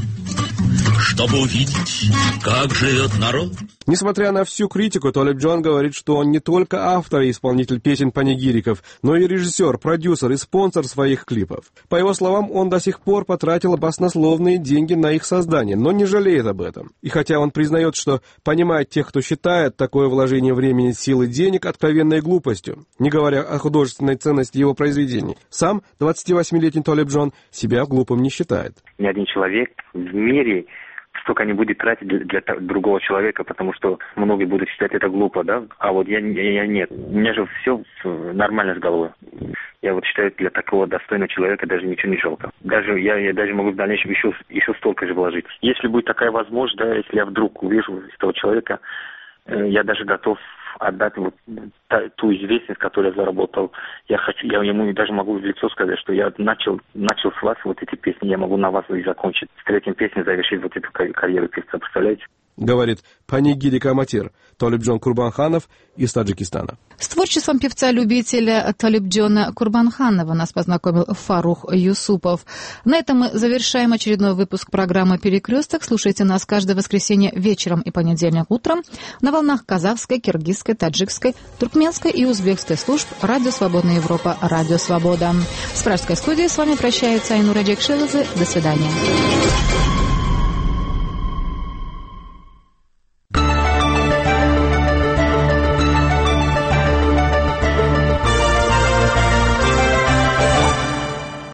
чтобы увидеть, как живет народ. Несмотря на всю критику, Талибджан говорит, что он не только автор и исполнитель песен панигириков, но и режиссер, продюсер и спонсор своих клипов. По его словам, он до сих пор потратил баснословные деньги на их создание, но не жалеет об этом. И хотя он признает, что понимает тех, кто считает такое вложение времени, сил и денег откровенной глупостью, не говоря о художественной ценности его произведений, сам 28-летний Талибджан себя глупым не считает. Ни один человек в мире в столько не будет тратить для другого человека, потому что многие будут считать это глупо, да? А вот я нет. У меня же все нормально с головой. Я вот считаю, для такого достойного человека даже ничего не жалко. Я даже могу в дальнейшем еще столько же вложить. Если будет такая возможность, да, если я вдруг увижу этого человека, я даже готов отдать вот ту известность, которую я заработал. Я ему даже могу в лицо сказать, что я начал с вас вот эти песни, я могу на вас и закончить. С третьей песней завершить вот эту карьеру певца, представляете? Говорит панигирик Аматир Толибджон Курбанханов из Таджикистана. С творчеством певца-любителя Толибджона Курбанханова нас познакомил Фарух Юсупов. На этом мы завершаем очередной выпуск программы «Перекресток». Слушайте нас каждое воскресенье вечером и понедельник утром на волнах казахской, киргизской, таджикской, туркменской и узбекской служб «Радио Свободная Европа», «Радио Свобода». С пражской студии с вами прощается Айнура Джекшилазы. До свидания.